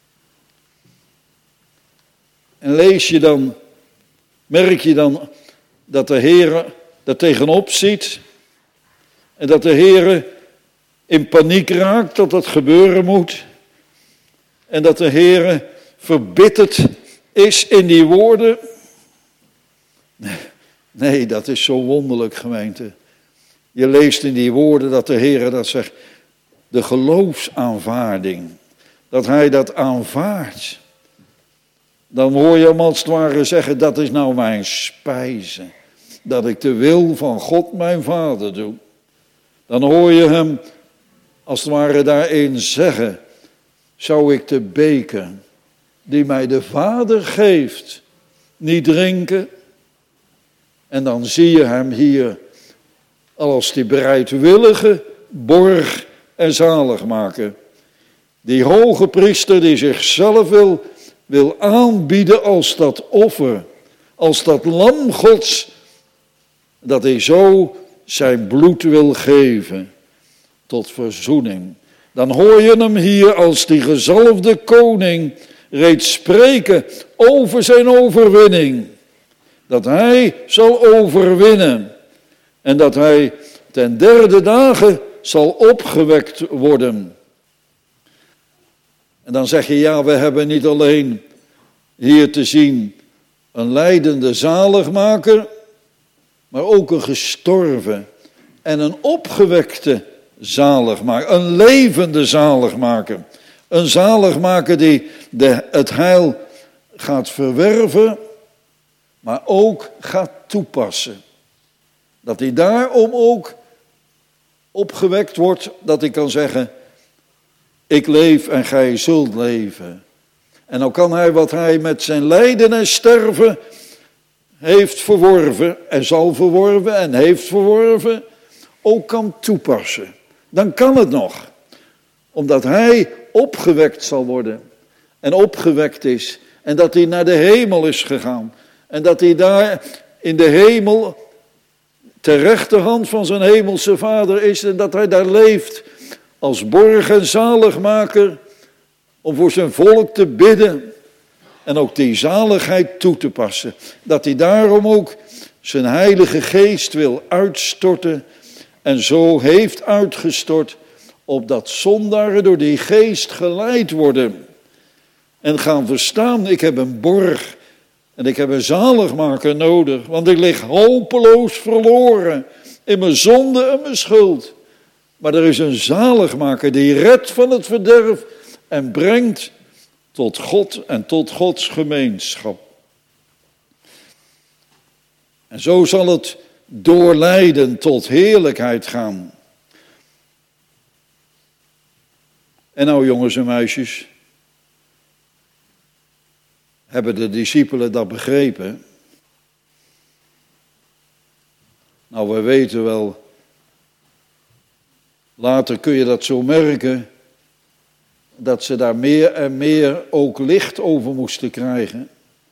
En lees je dan, merk je dan dat de Heere er tegenop ziet. En dat de Heere in paniek raakt dat dat gebeuren moet. En dat de Heere verbitterd is in die woorden. Nee, nee, dat is zo wonderlijk, gemeente. Je leest in die woorden dat de Heere dat zegt. De geloofsaanvaarding. Dat hij dat aanvaardt. Dan hoor je hem als het ware zeggen, dat is nou mijn spijze. Dat ik de wil van God mijn Vader doe. Dan hoor je hem als het ware daarin zeggen, zou ik de beker die mij de Vader geeft niet drinken? En dan zie je hem hier als die bereidwillige borg en zaligmaker. Die hoge priester die zichzelf wil, wil aanbieden als dat offer, als dat lam Gods, dat hij zo zijn bloed wil geven tot verzoening. Dan hoor je hem hier als die gezalfde koning reeds spreken over zijn overwinning. Dat hij zal overwinnen en dat hij ten derde dagen zal opgewekt worden. En dan zeg je, ja, we hebben niet alleen hier te zien een lijdende zaligmaker, maar ook een gestorven en een opgewekte zaligmaker. Een levende zaligmaker. Een zaligmaker die de, het heil gaat verwerven, maar ook gaat toepassen. Dat hij daarom ook opgewekt wordt, dat hij kan zeggen, ik leef en gij zult leven. En dan kan hij wat hij met zijn lijden en sterven heeft verworven en zal verworven en heeft verworven, ook kan toepassen. Dan kan het nog. Omdat hij opgewekt zal worden en opgewekt is. En dat hij naar de hemel is gegaan. En dat hij daar in de hemel ter rechterhand van zijn hemelse Vader is. En dat hij daar leeft als borg en zaligmaker. Om voor zijn volk te bidden. En ook die zaligheid toe te passen. Dat hij daarom ook zijn heilige geest wil uitstorten. En zo heeft uitgestort. Opdat zondaren door die geest geleid worden. En gaan verstaan, ik heb een borg. En ik heb een zaligmaker nodig. Want ik lig hopeloos verloren. In mijn zonde en mijn schuld. Maar er is een zaligmaker die redt van het verderf. En brengt tot God en tot Gods gemeenschap. En zo zal het door lijden tot heerlijkheid gaan. En nou jongens en meisjes, hebben de discipelen dat begrepen? Nou, we weten wel, later kun je dat zo merken, dat ze daar meer en meer ook licht over moesten krijgen.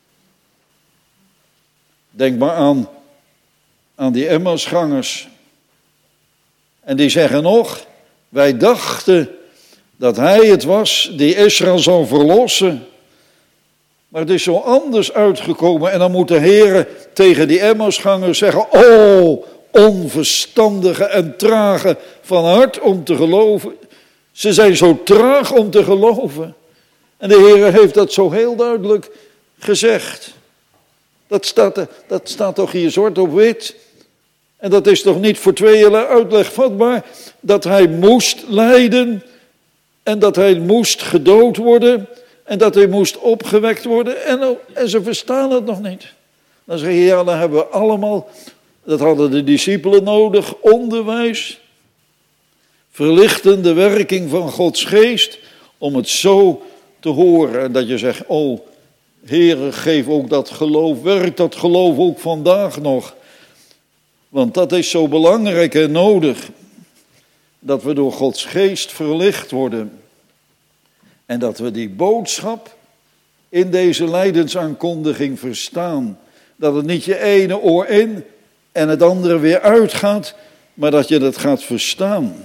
Denk maar aan, aan die Emmausgangers. En die zeggen nog, wij dachten dat hij het was die Israël zou verlossen. Maar het is zo anders uitgekomen. En dan moet de Heer tegen die Emmausgangers zeggen, oh, onverstandige en trage van hart om te geloven. Ze zijn zo traag om te geloven. En de Heer heeft dat zo heel duidelijk gezegd. Dat staat, dat staat toch hier zwart op wit. En dat is toch niet voor tweeërlei uitleg vatbaar. Dat hij moest lijden. En dat hij moest gedood worden. En dat hij moest opgewekt worden. En, en ze verstaan het nog niet. Dan zeg je, ja, dan hebben we allemaal, dat hadden de discipelen nodig, onderwijs. Verlichtende werking van Gods geest. Om het zo te horen. En dat je zegt, oh, Heere, geef ook dat geloof. Werk dat geloof ook vandaag nog. Want dat is zo belangrijk en nodig. Dat we door Gods geest verlicht worden. En dat we die boodschap in deze lijdensaankondiging verstaan. Dat het niet je ene oor in en het andere weer uitgaat. Maar dat je dat gaat verstaan.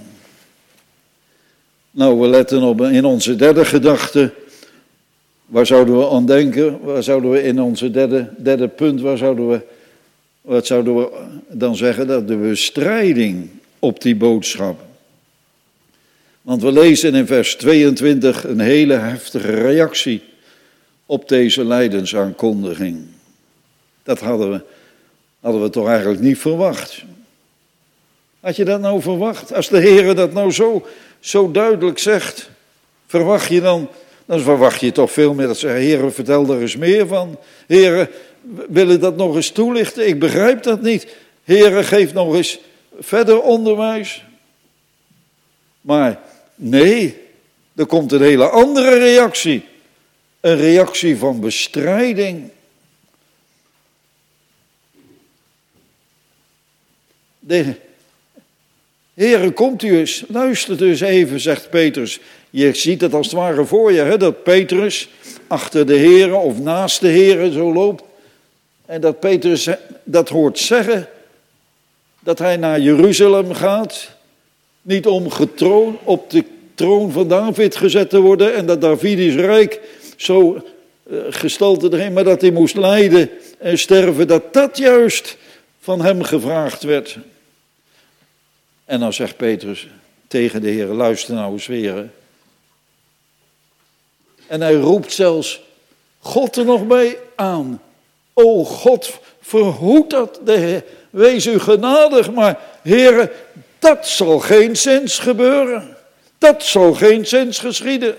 Nou, we letten op in onze derde gedachte. Waar zouden we aan denken? Waar zouden we in onze derde, derde punt, waar zouden we, wat zouden we dan zeggen? Dat de bestrijding op die boodschap. Want we lezen in vers tweeëntwintig een hele heftige reactie op deze lijdensaankondiging. Dat hadden we, hadden we toch eigenlijk niet verwacht. Had je dat nou verwacht? Als de Heer dat nou zo, zo duidelijk zegt, verwacht je dan, dan verwacht je toch veel meer dat ze, Heer, vertel er eens meer van. Heer, willen dat nog eens toelichten? Ik begrijp dat niet. Heer, geef nog eens verder onderwijs. Maar nee, er komt een hele andere reactie. Een reactie van bestrijding. De Heere, komt u eens, luistert u eens even, zegt Petrus. Je ziet het als het ware voor je, hè, dat Petrus achter de Heere of naast de Heere zo loopt. En dat Petrus dat hoort zeggen, dat hij naar Jeruzalem gaat. Niet om getroon, op de troon van David gezet te worden en dat Davidisch rijk zo uh, gestalte erin, maar dat hij moest lijden en sterven, dat dat juist van hem gevraagd werd. En dan zegt Petrus tegen de Heer, luister nou eens weer. En hij roept zelfs God er nog bij aan. O God, verhoed dat, de, wees u genadig, maar Heere, dat zal geen zins gebeuren. Dat zal geen zins geschieden.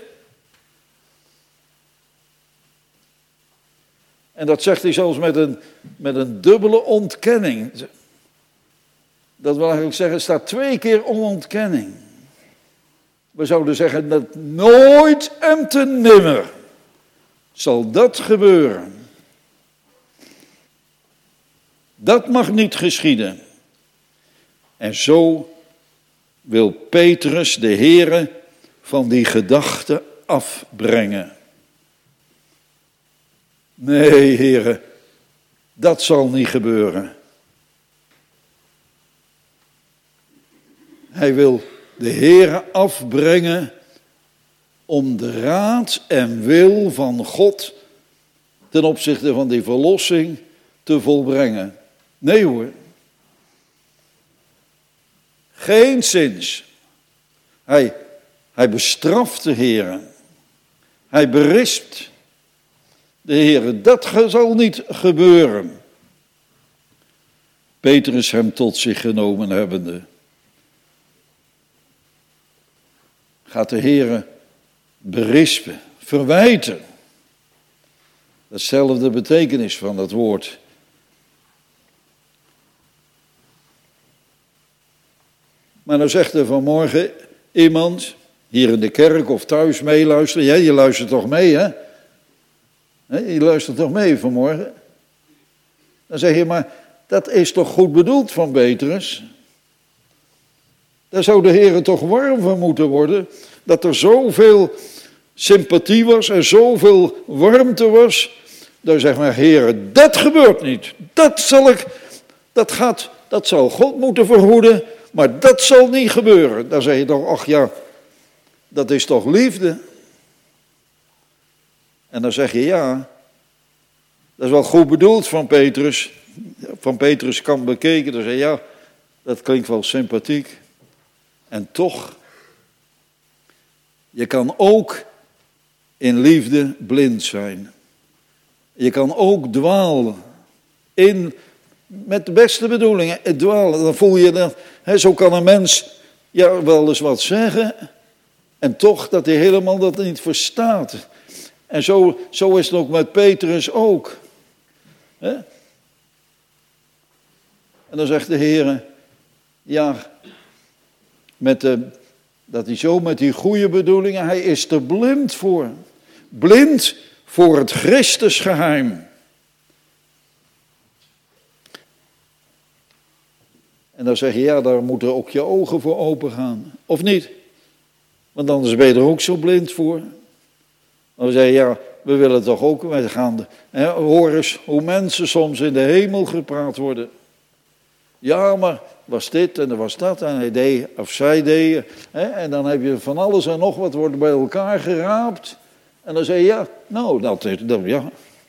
En dat zegt hij zelfs met een, met een dubbele ontkenning. Dat wil eigenlijk zeggen, het staat twee keer onontkenning. We zouden zeggen dat nooit en te nimmer zal dat gebeuren. Dat mag niet geschieden. En zo wil Petrus de Heere van die gedachte afbrengen. Nee, Heere, dat zal niet gebeuren. Hij wil de Heere afbrengen om de raad en wil van God ten opzichte van die verlossing te volbrengen. Nee hoor. Geen zins. Hij, hij bestraft de Heere. Hij berispt de Heere. Dat zal niet gebeuren. Petrus hem tot zich genomen hebbende, gaat de Heere berispen, verwijten. Datzelfde betekenis van dat woord. Maar dan zegt er vanmorgen iemand, hier in de kerk of thuis meeluisteren. Ja, je luistert toch mee, hè? Je luistert toch mee vanmorgen? Dan zeg je, maar dat is toch goed bedoeld van Petrus? Daar zou de Heer toch warm van moeten worden. Dat er zoveel sympathie was en zoveel warmte was. Dan zeg maar, Heer, dat gebeurt niet. Dat zal ik, dat gaat, dat zal God moeten verhoeden. Maar dat zal niet gebeuren. Dan zeg je toch, ach ja, dat is toch liefde? En dan zeg je, ja, dat is wel goed bedoeld van Petrus. Van Petrus kan bekeken. Dan zeg je, ja, dat klinkt wel sympathiek. En toch, je kan ook in liefde blind zijn. Je kan ook dwalen. In, met de beste bedoelingen, dwalen. Dan voel je dat, hè, zo kan een mens ja, wel eens wat zeggen. En toch dat hij helemaal dat niet verstaat. En zo, zo is het ook met Petrus ook. Hè? En dan zegt de Heer, ja, met de, dat hij zo met die goede bedoelingen, hij is er blind voor. Blind voor het Christusgeheim. En dan zeg je, ja, daar moeten ook je ogen voor open gaan. Of niet? Want anders ben je er ook zo blind voor. Dan zeg je, ja, we willen toch ook, wij gaan, hè, hoor eens hoe mensen soms in de hemel gepraat worden. Ja, maar was dit en er was dat en hij deed of zij deed. Hè, en dan heb je van alles en nog wat wordt bij elkaar geraapt. En dan zeg je, ja, nou, dat is, dat, ja.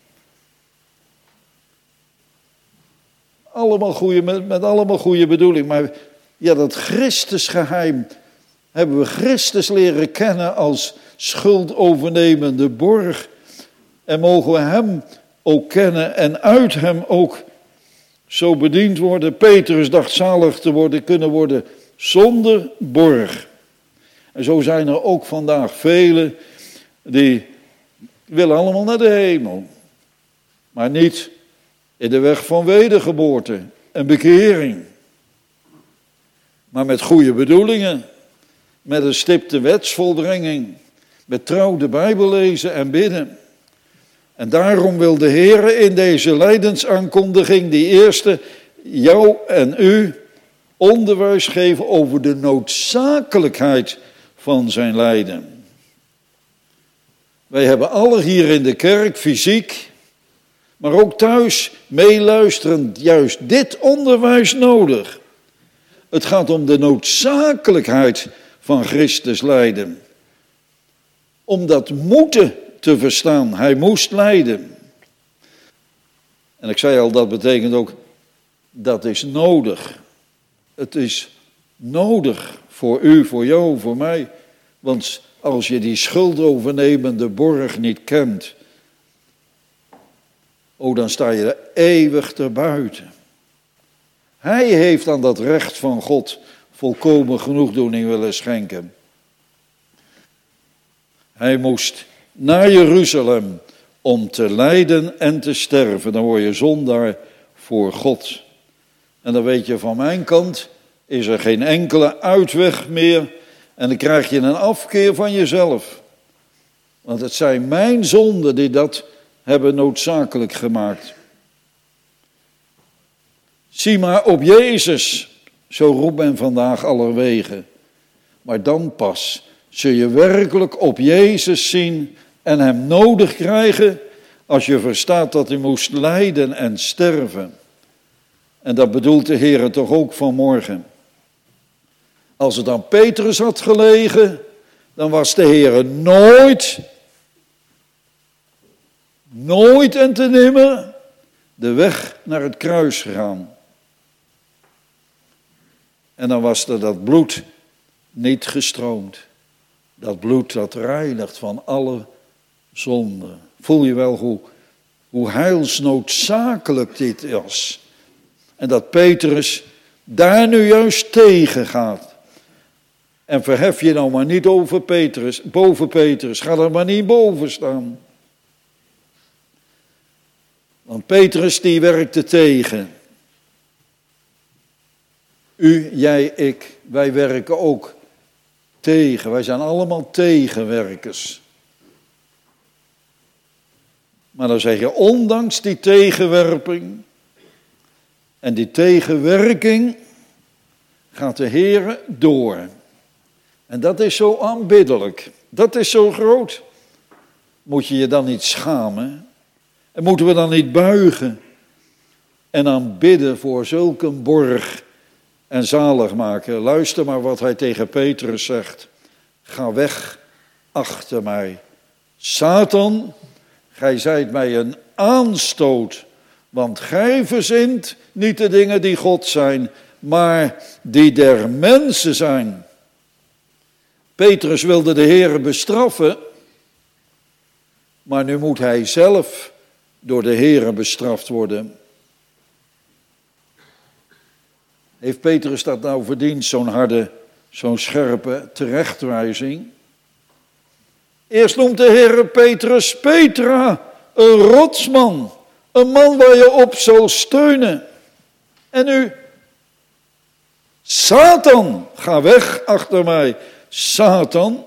Allemaal goede, met, met allemaal goede bedoeling. Maar ja, dat Christusgeheim, hebben we Christus leren kennen als schuldovernemende borg. En mogen we hem ook kennen en uit hem ook zo bediend worden. Petrus dacht zalig te worden, kunnen worden zonder borg. En zo zijn er ook vandaag velen die willen allemaal naar de hemel. Maar niet in de weg van wedergeboorte en bekering. Maar met goede bedoelingen. Met een stipte wetsvolbrenging. Met trouw de Bijbel lezen en bidden. En daarom wil de Heer in deze lijdensaankondiging, die eerste, jou en u onderwijs geven over de noodzakelijkheid van zijn lijden. Wij hebben alle hier in de kerk, fysiek, maar ook thuis, meeluisterend, juist dit onderwijs nodig. Het gaat om de noodzakelijkheid van Christus lijden. Om dat moeten te verstaan. Hij moest lijden. En ik zei al, dat betekent ook, dat is nodig. Het is nodig voor u, voor jou, voor mij. Want als je die schuldovernemende borg niet kent, oh, dan sta je er eeuwig te buiten. Hij heeft aan dat recht van God volkomen genoegdoening willen schenken. Hij moest naar Jeruzalem om te lijden en te sterven. Dan word je zondaar voor God. En dan weet je, van mijn kant is er geen enkele uitweg meer. En dan krijg je een afkeer van jezelf. Want het zijn mijn zonden die dat hebben noodzakelijk gemaakt. Zie maar op Jezus, zo roept men vandaag allerwege. Maar dan pas zul je werkelijk op Jezus zien en hem nodig krijgen als je verstaat dat hij moest lijden en sterven. En dat bedoelt de Heer toch ook vanmorgen. Als het aan Petrus had gelegen, dan was de Heer nooit, nooit en te nimmer de weg naar het kruis gegaan. En dan was er dat bloed niet gestroomd. Dat bloed dat reinigt van alle zonden. Voel je wel hoe, hoe heilsnoodzakelijk dit was. En dat Petrus daar nu juist tegen gaat. En verhef je nou maar niet over Petrus, boven Petrus. Ga er maar niet boven staan. Want Petrus die werkte tegen. U, jij, ik, wij werken ook tegen. Wij zijn allemaal tegenwerkers. Maar dan zeg je, ondanks die tegenwerping en die tegenwerking gaat de Heer door. En dat is zo aanbiddelijk. Dat is zo groot. Moet je je dan niet schamen? En moeten we dan niet buigen en aanbidden voor zulke borg en zalig maken? Luister maar wat hij tegen Petrus zegt. Ga weg achter mij. Satan, gij zijt mij een aanstoot, want gij verzint niet de dingen die God zijn, maar die der mensen zijn. Petrus wilde de Heere bestraffen, maar nu moet hij zelf door de Heere bestraft worden. Heeft Petrus dat nou verdiend, zo'n harde, zo'n scherpe terechtwijzing? Eerst noemt de Heere Petrus Petra, een rotsman, een man waar je op zal steunen. En nu, Satan, ga weg achter mij, Satan.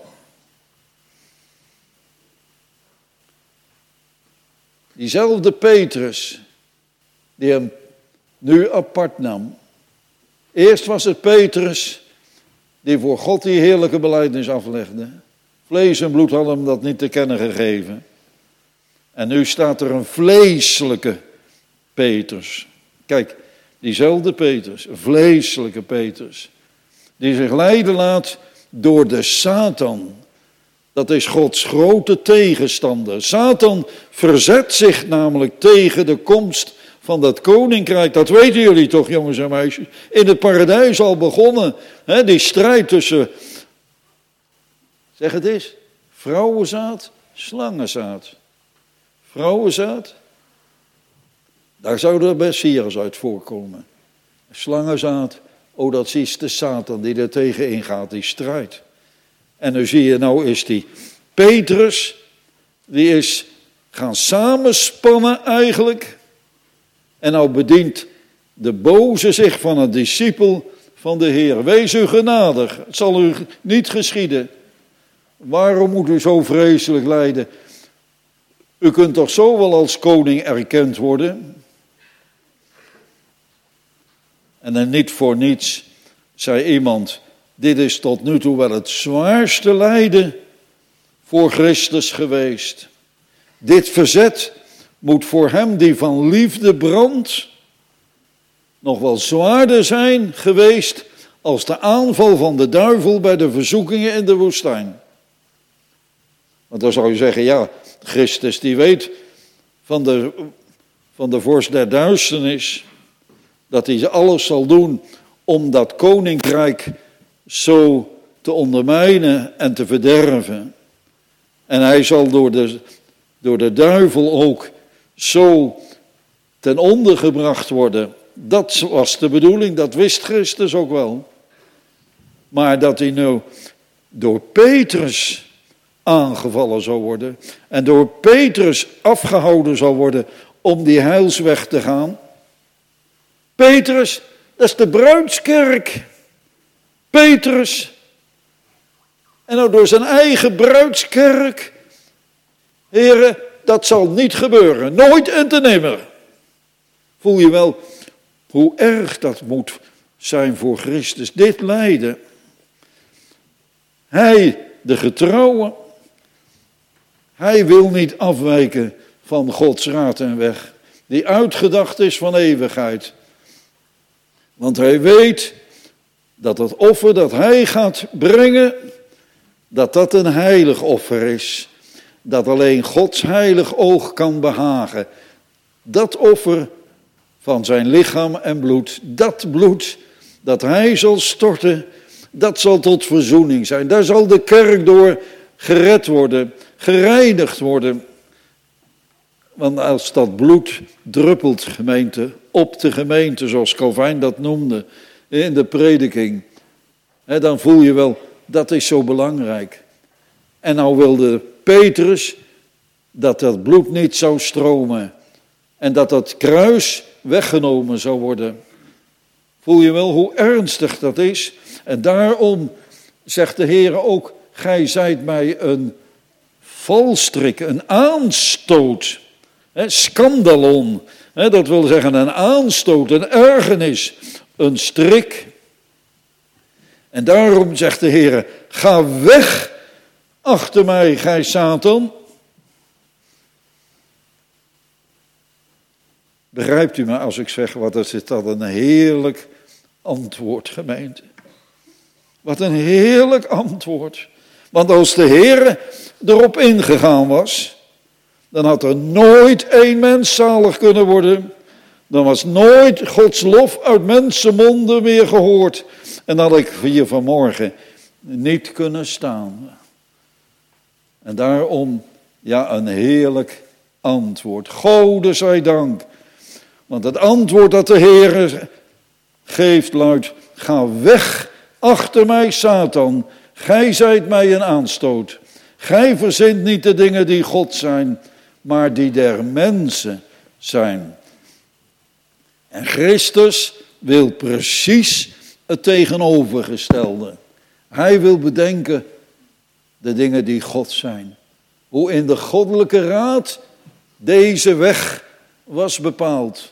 Diezelfde Petrus, die hem nu apart nam. Eerst was het Petrus die voor God die heerlijke belijdenis aflegde. Vlees en bloed hadden hem dat niet te kennen gegeven. En nu staat er een vleeselijke Petrus. Kijk, diezelfde Petrus, vleeselijke Petrus, die zich leiden laat door de Satan. Dat is Gods grote tegenstander. Satan verzet zich namelijk tegen de komst van dat koninkrijk. Dat weten jullie toch, jongens en meisjes. In het paradijs al begonnen. Hè, die strijd tussen, zeg het eens, vrouwenzaad, slangenzaad. Vrouwenzaad, daar zou de Messias uit voorkomen. Slangenzaad, oh dat is de Satan die er tegen ingaat, die strijd. En nu zie je, nou is die Petrus, die is gaan samenspannen eigenlijk. En nou bedient de boze zich van een discipel van de Heer. Wees u genadig, het zal u niet geschieden. Waarom moet u zo vreselijk lijden? U kunt toch zo wel als koning erkend worden? En dan niet voor niets zei iemand, dit is tot nu toe wel het zwaarste lijden voor Christus geweest. Dit verzet moet voor hem die van liefde brandt nog wel zwaarder zijn geweest als de aanval van de duivel bij de verzoekingen in de woestijn. Want dan zou je zeggen, ja, Christus die weet van de, van de vorst der duisternis dat hij alles zal doen om dat koninkrijk zo te ondermijnen en te verderven. En hij zal door de, door de duivel ook zo ten onder gebracht worden. Dat was de bedoeling, dat wist Christus ook wel. Maar dat hij nu door Petrus aangevallen zou worden en door Petrus afgehouden zou worden om die heilsweg te gaan. Petrus, dat is de bruidskerk. Petrus. En nou door zijn eigen bruidskerk. Heren, dat zal niet gebeuren. Nooit en te nimmer. Voel je wel hoe erg dat moet zijn voor Christus. Dit lijden. Hij, de getrouwe. Hij wil niet afwijken van Gods raad en weg. Die uitgedacht is van eeuwigheid. Want hij weet dat het offer dat hij gaat brengen, dat dat een heilig offer is. Dat alleen Gods heilig oog kan behagen. Dat offer van zijn lichaam en bloed, dat bloed dat hij zal storten, dat zal tot verzoening zijn. Daar zal de kerk door gered worden, gereinigd worden. Want als dat bloed druppelt, gemeente, op de gemeente, zoals Calvijn dat noemde in de prediking, dan voel je wel, dat is zo belangrijk. En nou wilde Petrus dat dat bloed niet zou stromen en dat dat kruis weggenomen zou worden. Voel je wel hoe ernstig dat is? En daarom zegt de Heer ook, gij zijt mij een valstrik, een aanstoot. He, scandalon, he, dat wil zeggen een aanstoot, een ergernis, een strik. En daarom zegt de Heer, ga weg achter mij, gij Satan. Begrijpt u me als ik zeg, wat is dit dan een heerlijk antwoord, gemeente. Wat een heerlijk antwoord. Want als de Heer erop ingegaan was, dan had er nooit één mens zalig kunnen worden. Dan was nooit Gods lof uit mensenmonden meer gehoord. En dan had ik hier vanmorgen niet kunnen staan. En daarom, ja, een heerlijk antwoord. Gode zij dank. Want het antwoord dat de Heer geeft luidt, ga weg achter mij, Satan. Gij zijt mij een aanstoot. Gij verzint niet de dingen die God zijn, maar die der mensen zijn. En Christus wil precies het tegenovergestelde. Hij wil bedenken de dingen die God zijn. Hoe in de goddelijke raad deze weg was bepaald.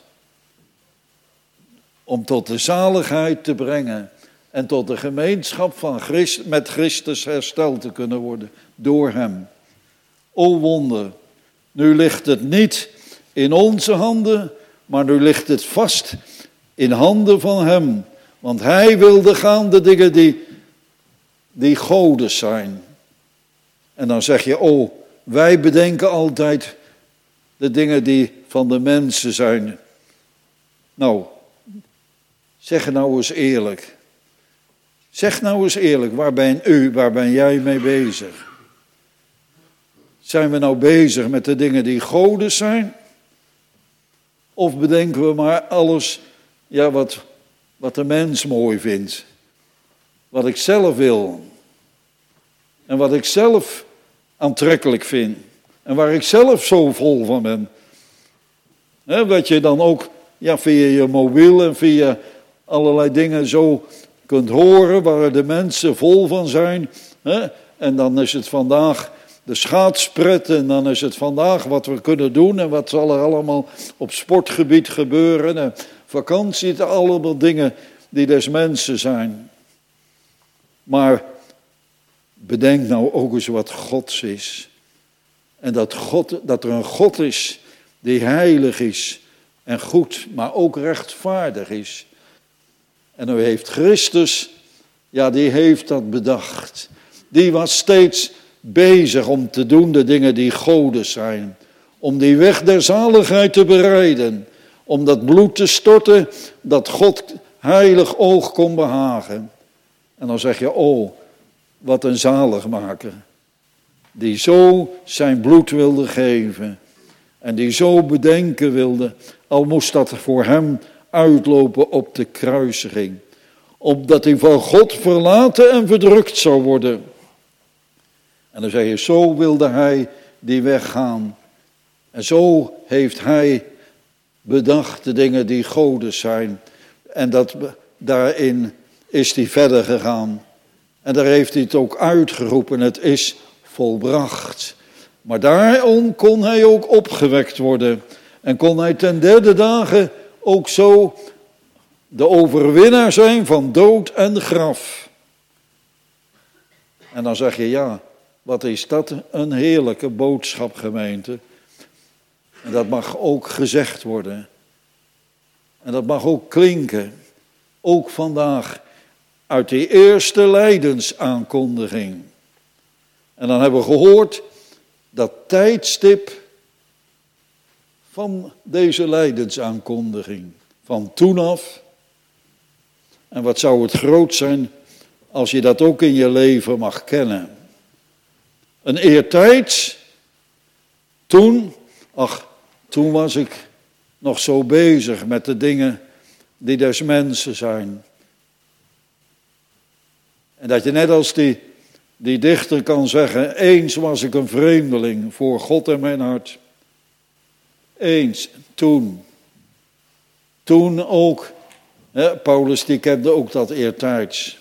Om tot de zaligheid te brengen. En tot de gemeenschap van Christ, met Christus hersteld te kunnen worden. Door hem. O wonder. Nu ligt het niet in onze handen. Maar nu ligt het vast in handen van hem. Want hij wilde gaan de dingen die, die godes zijn. En dan zeg je, oh, wij bedenken altijd de dingen die van de mensen zijn. Nou, zeg nou eens eerlijk. Zeg nou eens eerlijk, waar ben u, waar ben jij mee bezig? Zijn we nou bezig met de dingen die godes zijn? Of bedenken we maar alles, ja, wat, wat de mens mooi vindt. Wat ik zelf wil. En wat ik zelf aantrekkelijk vind. En waar ik zelf zo vol van ben. He, wat je dan ook ja, via je mobiel en via allerlei dingen zo kunt horen. Waar de mensen vol van zijn. He, en dan is het vandaag de schaatspret. En dan is het vandaag wat we kunnen doen. En wat zal er allemaal op sportgebied gebeuren. En vakantie, het allemaal dingen die des mensen zijn. Maar bedenk nou ook eens wat Gods is. En dat, God, dat er een God is die heilig is en goed, maar ook rechtvaardig is. En nu heeft Christus, ja, die heeft dat bedacht. Die was steeds bezig om te doen de dingen die godes zijn. Om die weg der zaligheid te bereiden. Om dat bloed te storten dat God heilig oog kon behagen. En dan zeg je, oh, wat een zaligmaker. Die zo zijn bloed wilde geven. En die zo bedenken wilde al moest dat voor hem uitlopen op de kruisiging. Opdat hij van God verlaten en verdrukt zou worden. En dan zeg je, zo wilde hij die weg gaan. En zo heeft hij bedacht de dingen die godes zijn. En dat, daarin is hij verder gegaan. En daar heeft hij het ook uitgeroepen, het is volbracht. Maar daarom kon hij ook opgewekt worden. En kon hij ten derde dagen ook zo de overwinnaar zijn van dood en graf. En dan zeg je, ja, wat is dat een heerlijke boodschap, gemeente. En dat mag ook gezegd worden. En dat mag ook klinken. Ook vandaag uit die eerste lijdensaankondiging. En dan hebben we gehoord dat tijdstip van deze lijdensaankondiging. Van toen af. En wat zou het groot zijn als je dat ook in je leven mag kennen. Een eertijds, toen, ach, toen was ik nog zo bezig met de dingen die des mensen zijn. En dat je net als die, die dichter kan zeggen, eens was ik een vreemdeling voor God en mijn hart. Eens, toen. Toen ook, hè, Paulus die kende ook dat eertijds.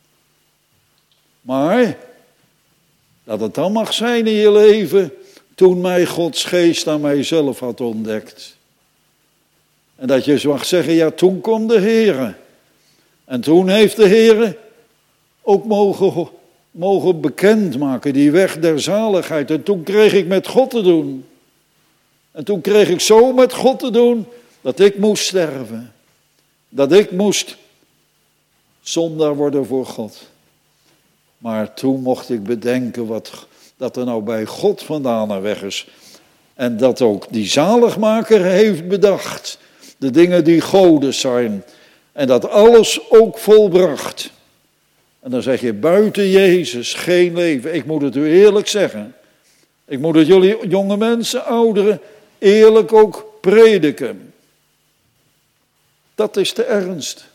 Maar, dat het dan mag zijn in je leven, toen mij Gods geest aan mijzelf had ontdekt. En dat je mag zeggen, ja, toen kwam de Heere. En toen heeft de Heere ook mogen, mogen bekendmaken, die weg der zaligheid. En toen kreeg ik met God te doen. En toen kreeg ik zo met God te doen, dat ik moest sterven. Dat ik moest zondaar worden voor God. Maar toen mocht ik bedenken wat, dat er nou bij God vandaan een weg is. En dat ook die zaligmaker heeft bedacht. De dingen die godes zijn. En dat alles ook volbracht. En dan zeg je, buiten Jezus geen leven. Ik moet het u eerlijk zeggen. Ik moet het jullie jonge mensen, ouderen, eerlijk ook prediken. Dat is de ernst.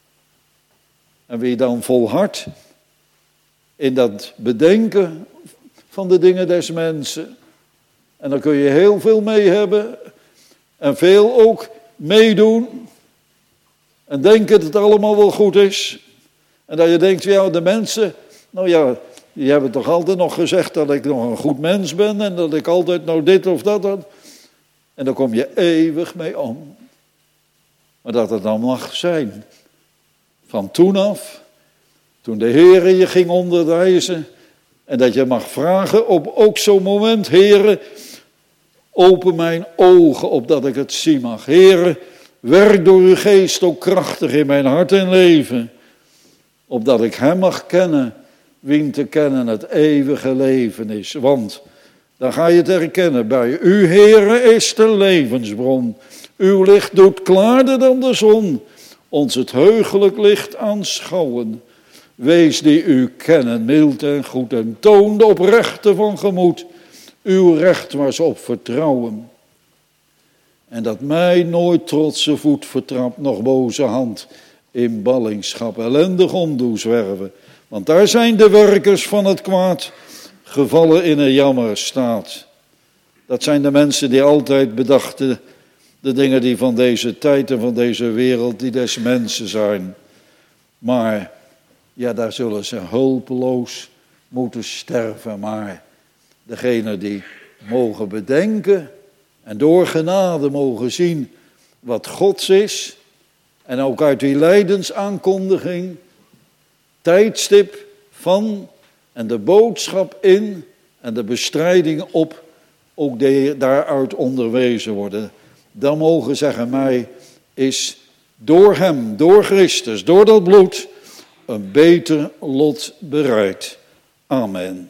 En wie dan volhardt in dat bedenken van de dingen des mensen. En dan kun je heel veel mee hebben. En veel ook meedoen. En denken dat het allemaal wel goed is. En dat je denkt, ja, de mensen, nou ja, die hebben toch altijd nog gezegd dat ik nog een goed mens ben. En dat ik altijd nou dit of dat had. En dan kom je eeuwig mee om. Maar dat het dan mag zijn. Van toen af. Toen de Heere je ging onderwijzen. En dat je mag vragen op ook zo'n moment. Heere, open mijn ogen opdat ik het zien mag. Heere, werk door uw geest ook krachtig in mijn hart en leven. Opdat ik hem mag kennen. Wien te kennen het eeuwige leven is. Want dan ga je het herkennen. Bij u, Heere, is de levensbron. Uw licht doet klaarder dan de zon. Ons het heugelijk licht aanschouwen. Wees die u kennen, mild en goed, en toon de oprechte van gemoed. Uw recht was op vertrouwen. En dat mij nooit trotse voet vertrapt, nog boze hand in ballingschap ellendig om doe zwerven. Want daar zijn de werkers van het kwaad gevallen in een jammerstaat. Dat zijn de mensen die altijd bedachten de dingen die van deze tijd en van deze wereld, die des mensen zijn. Maar ja, daar zullen ze hulpeloos moeten sterven. Maar degene die mogen bedenken en door genade mogen zien wat Gods is. En ook uit die lijdensaankondiging, tijdstip van en de boodschap in en de bestrijding op, ook de, daaruit onderwezen worden. Dan mogen zeggen, mij is door hem, door Christus, door dat bloed, een beter lot bereid. Amen.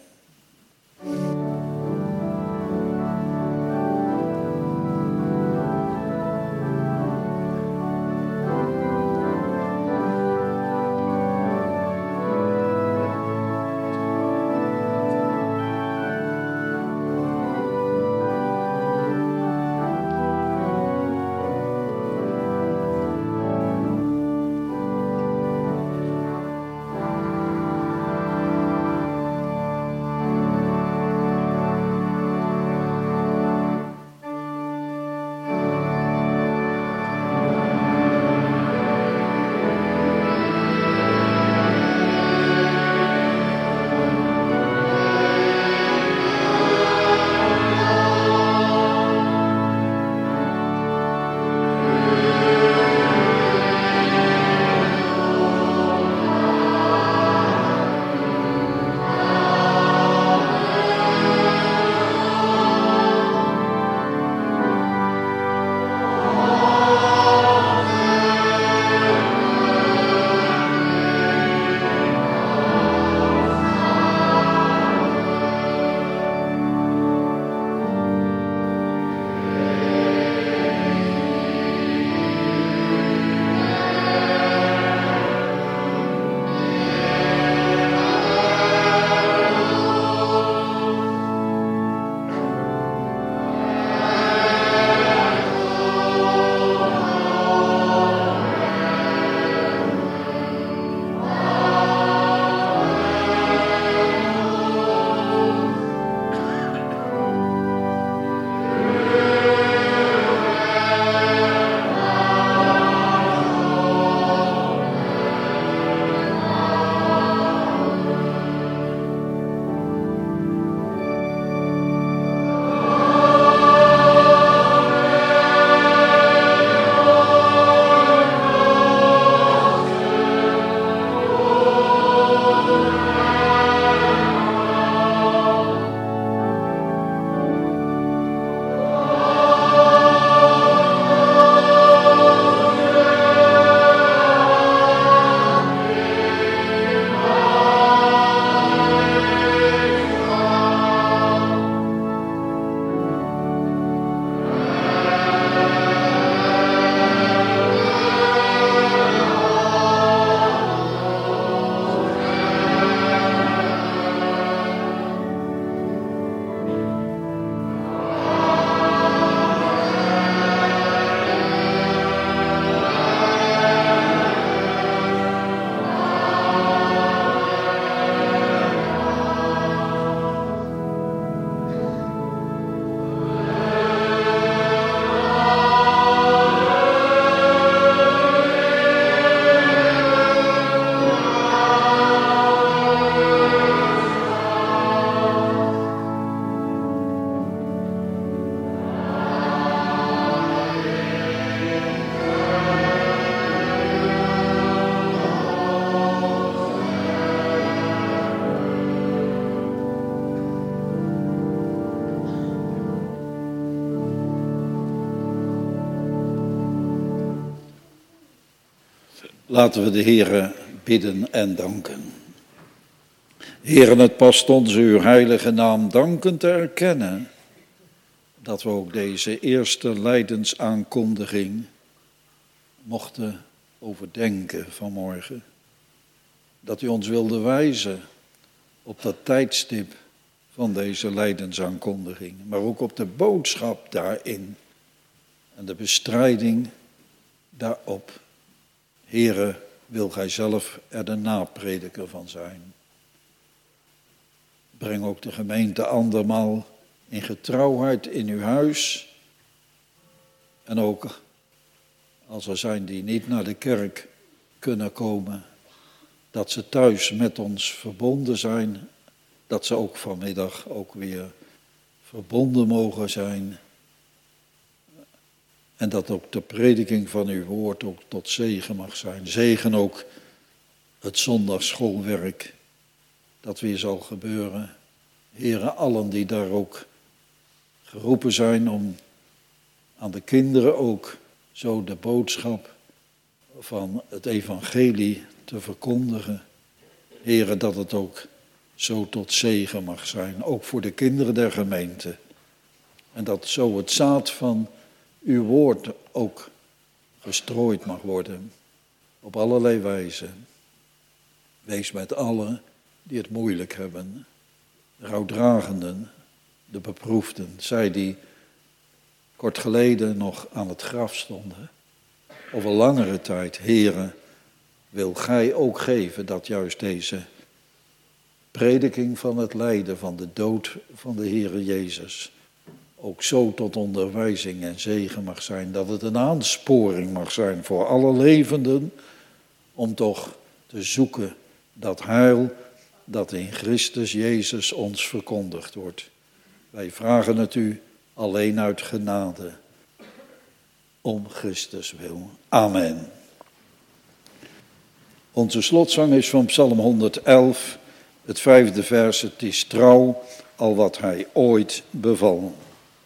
Laten we de Heere bidden en danken. Heeren, het past ons uw heilige naam dankend te erkennen dat we ook deze eerste lijdensaankondiging mochten overdenken vanmorgen. Dat u ons wilde wijzen op dat tijdstip van deze lijdensaankondiging, maar ook op de boodschap daarin en de bestrijding daarop. Heere, wil gij zelf er de naprediker van zijn. Breng ook de gemeente andermaal in getrouwheid in uw huis. En ook als er zijn die niet naar de kerk kunnen komen, dat ze thuis met ons verbonden zijn. Dat ze ook vanmiddag ook weer verbonden mogen zijn. En dat ook de prediking van uw woord ook tot zegen mag zijn. Zegen ook het zondagsschoolwerk dat weer zal gebeuren. Heren, allen die daar ook geroepen zijn om aan de kinderen ook zo de boodschap van het evangelie te verkondigen. Heren, dat het ook zo tot zegen mag zijn, ook voor de kinderen der gemeente. En dat zo het zaad van uw woord ook gestrooid mag worden, op allerlei wijzen. Wees met allen die het moeilijk hebben, de rouwdragenden, de beproefden, zij die kort geleden nog aan het graf stonden, of een langere tijd. Heere, wil gij ook geven dat juist deze prediking van het lijden, van de dood van de Heere Jezus, ook zo tot onderwijzing en zegen mag zijn, dat het een aansporing mag zijn voor alle levenden, om toch te zoeken dat heil dat in Christus Jezus ons verkondigd wordt. Wij vragen het u alleen uit genade, om Christus wil. Amen. Onze slotzang is van Psalm honderdelf, het vijfde vers. Het is trouw, al wat hij ooit beval.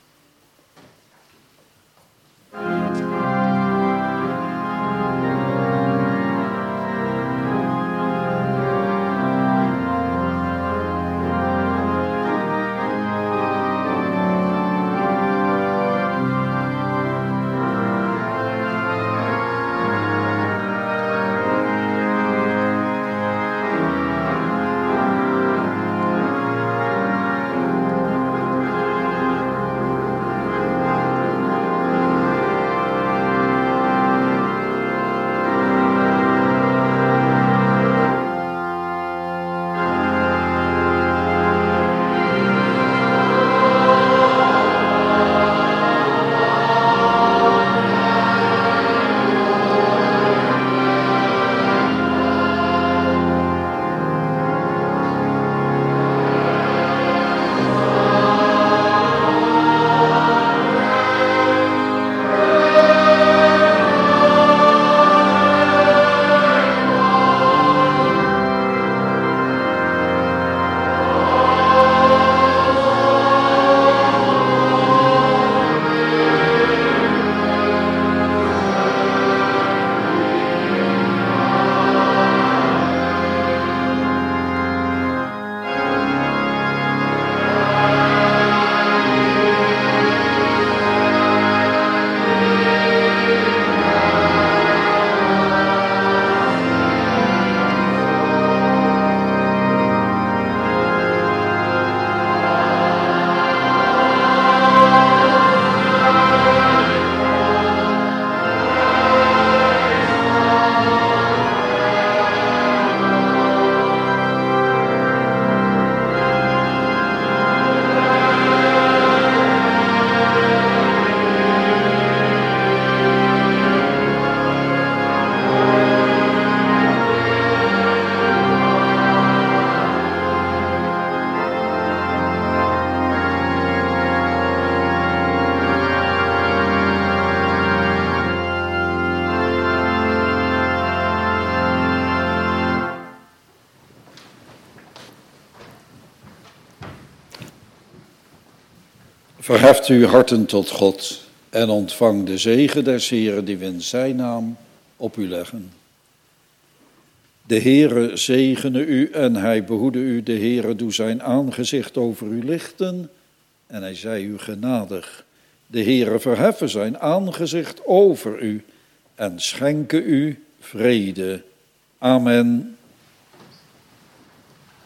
Verheft uw harten tot God en ontvang de zegen des Heeren die we in zijn naam op u leggen. De Heere zegene u en hij behoede u. De Heere doe zijn aangezicht over u lichten en hij zij u genadig. De Heere verheffen zijn aangezicht over u en schenke u vrede. Amen.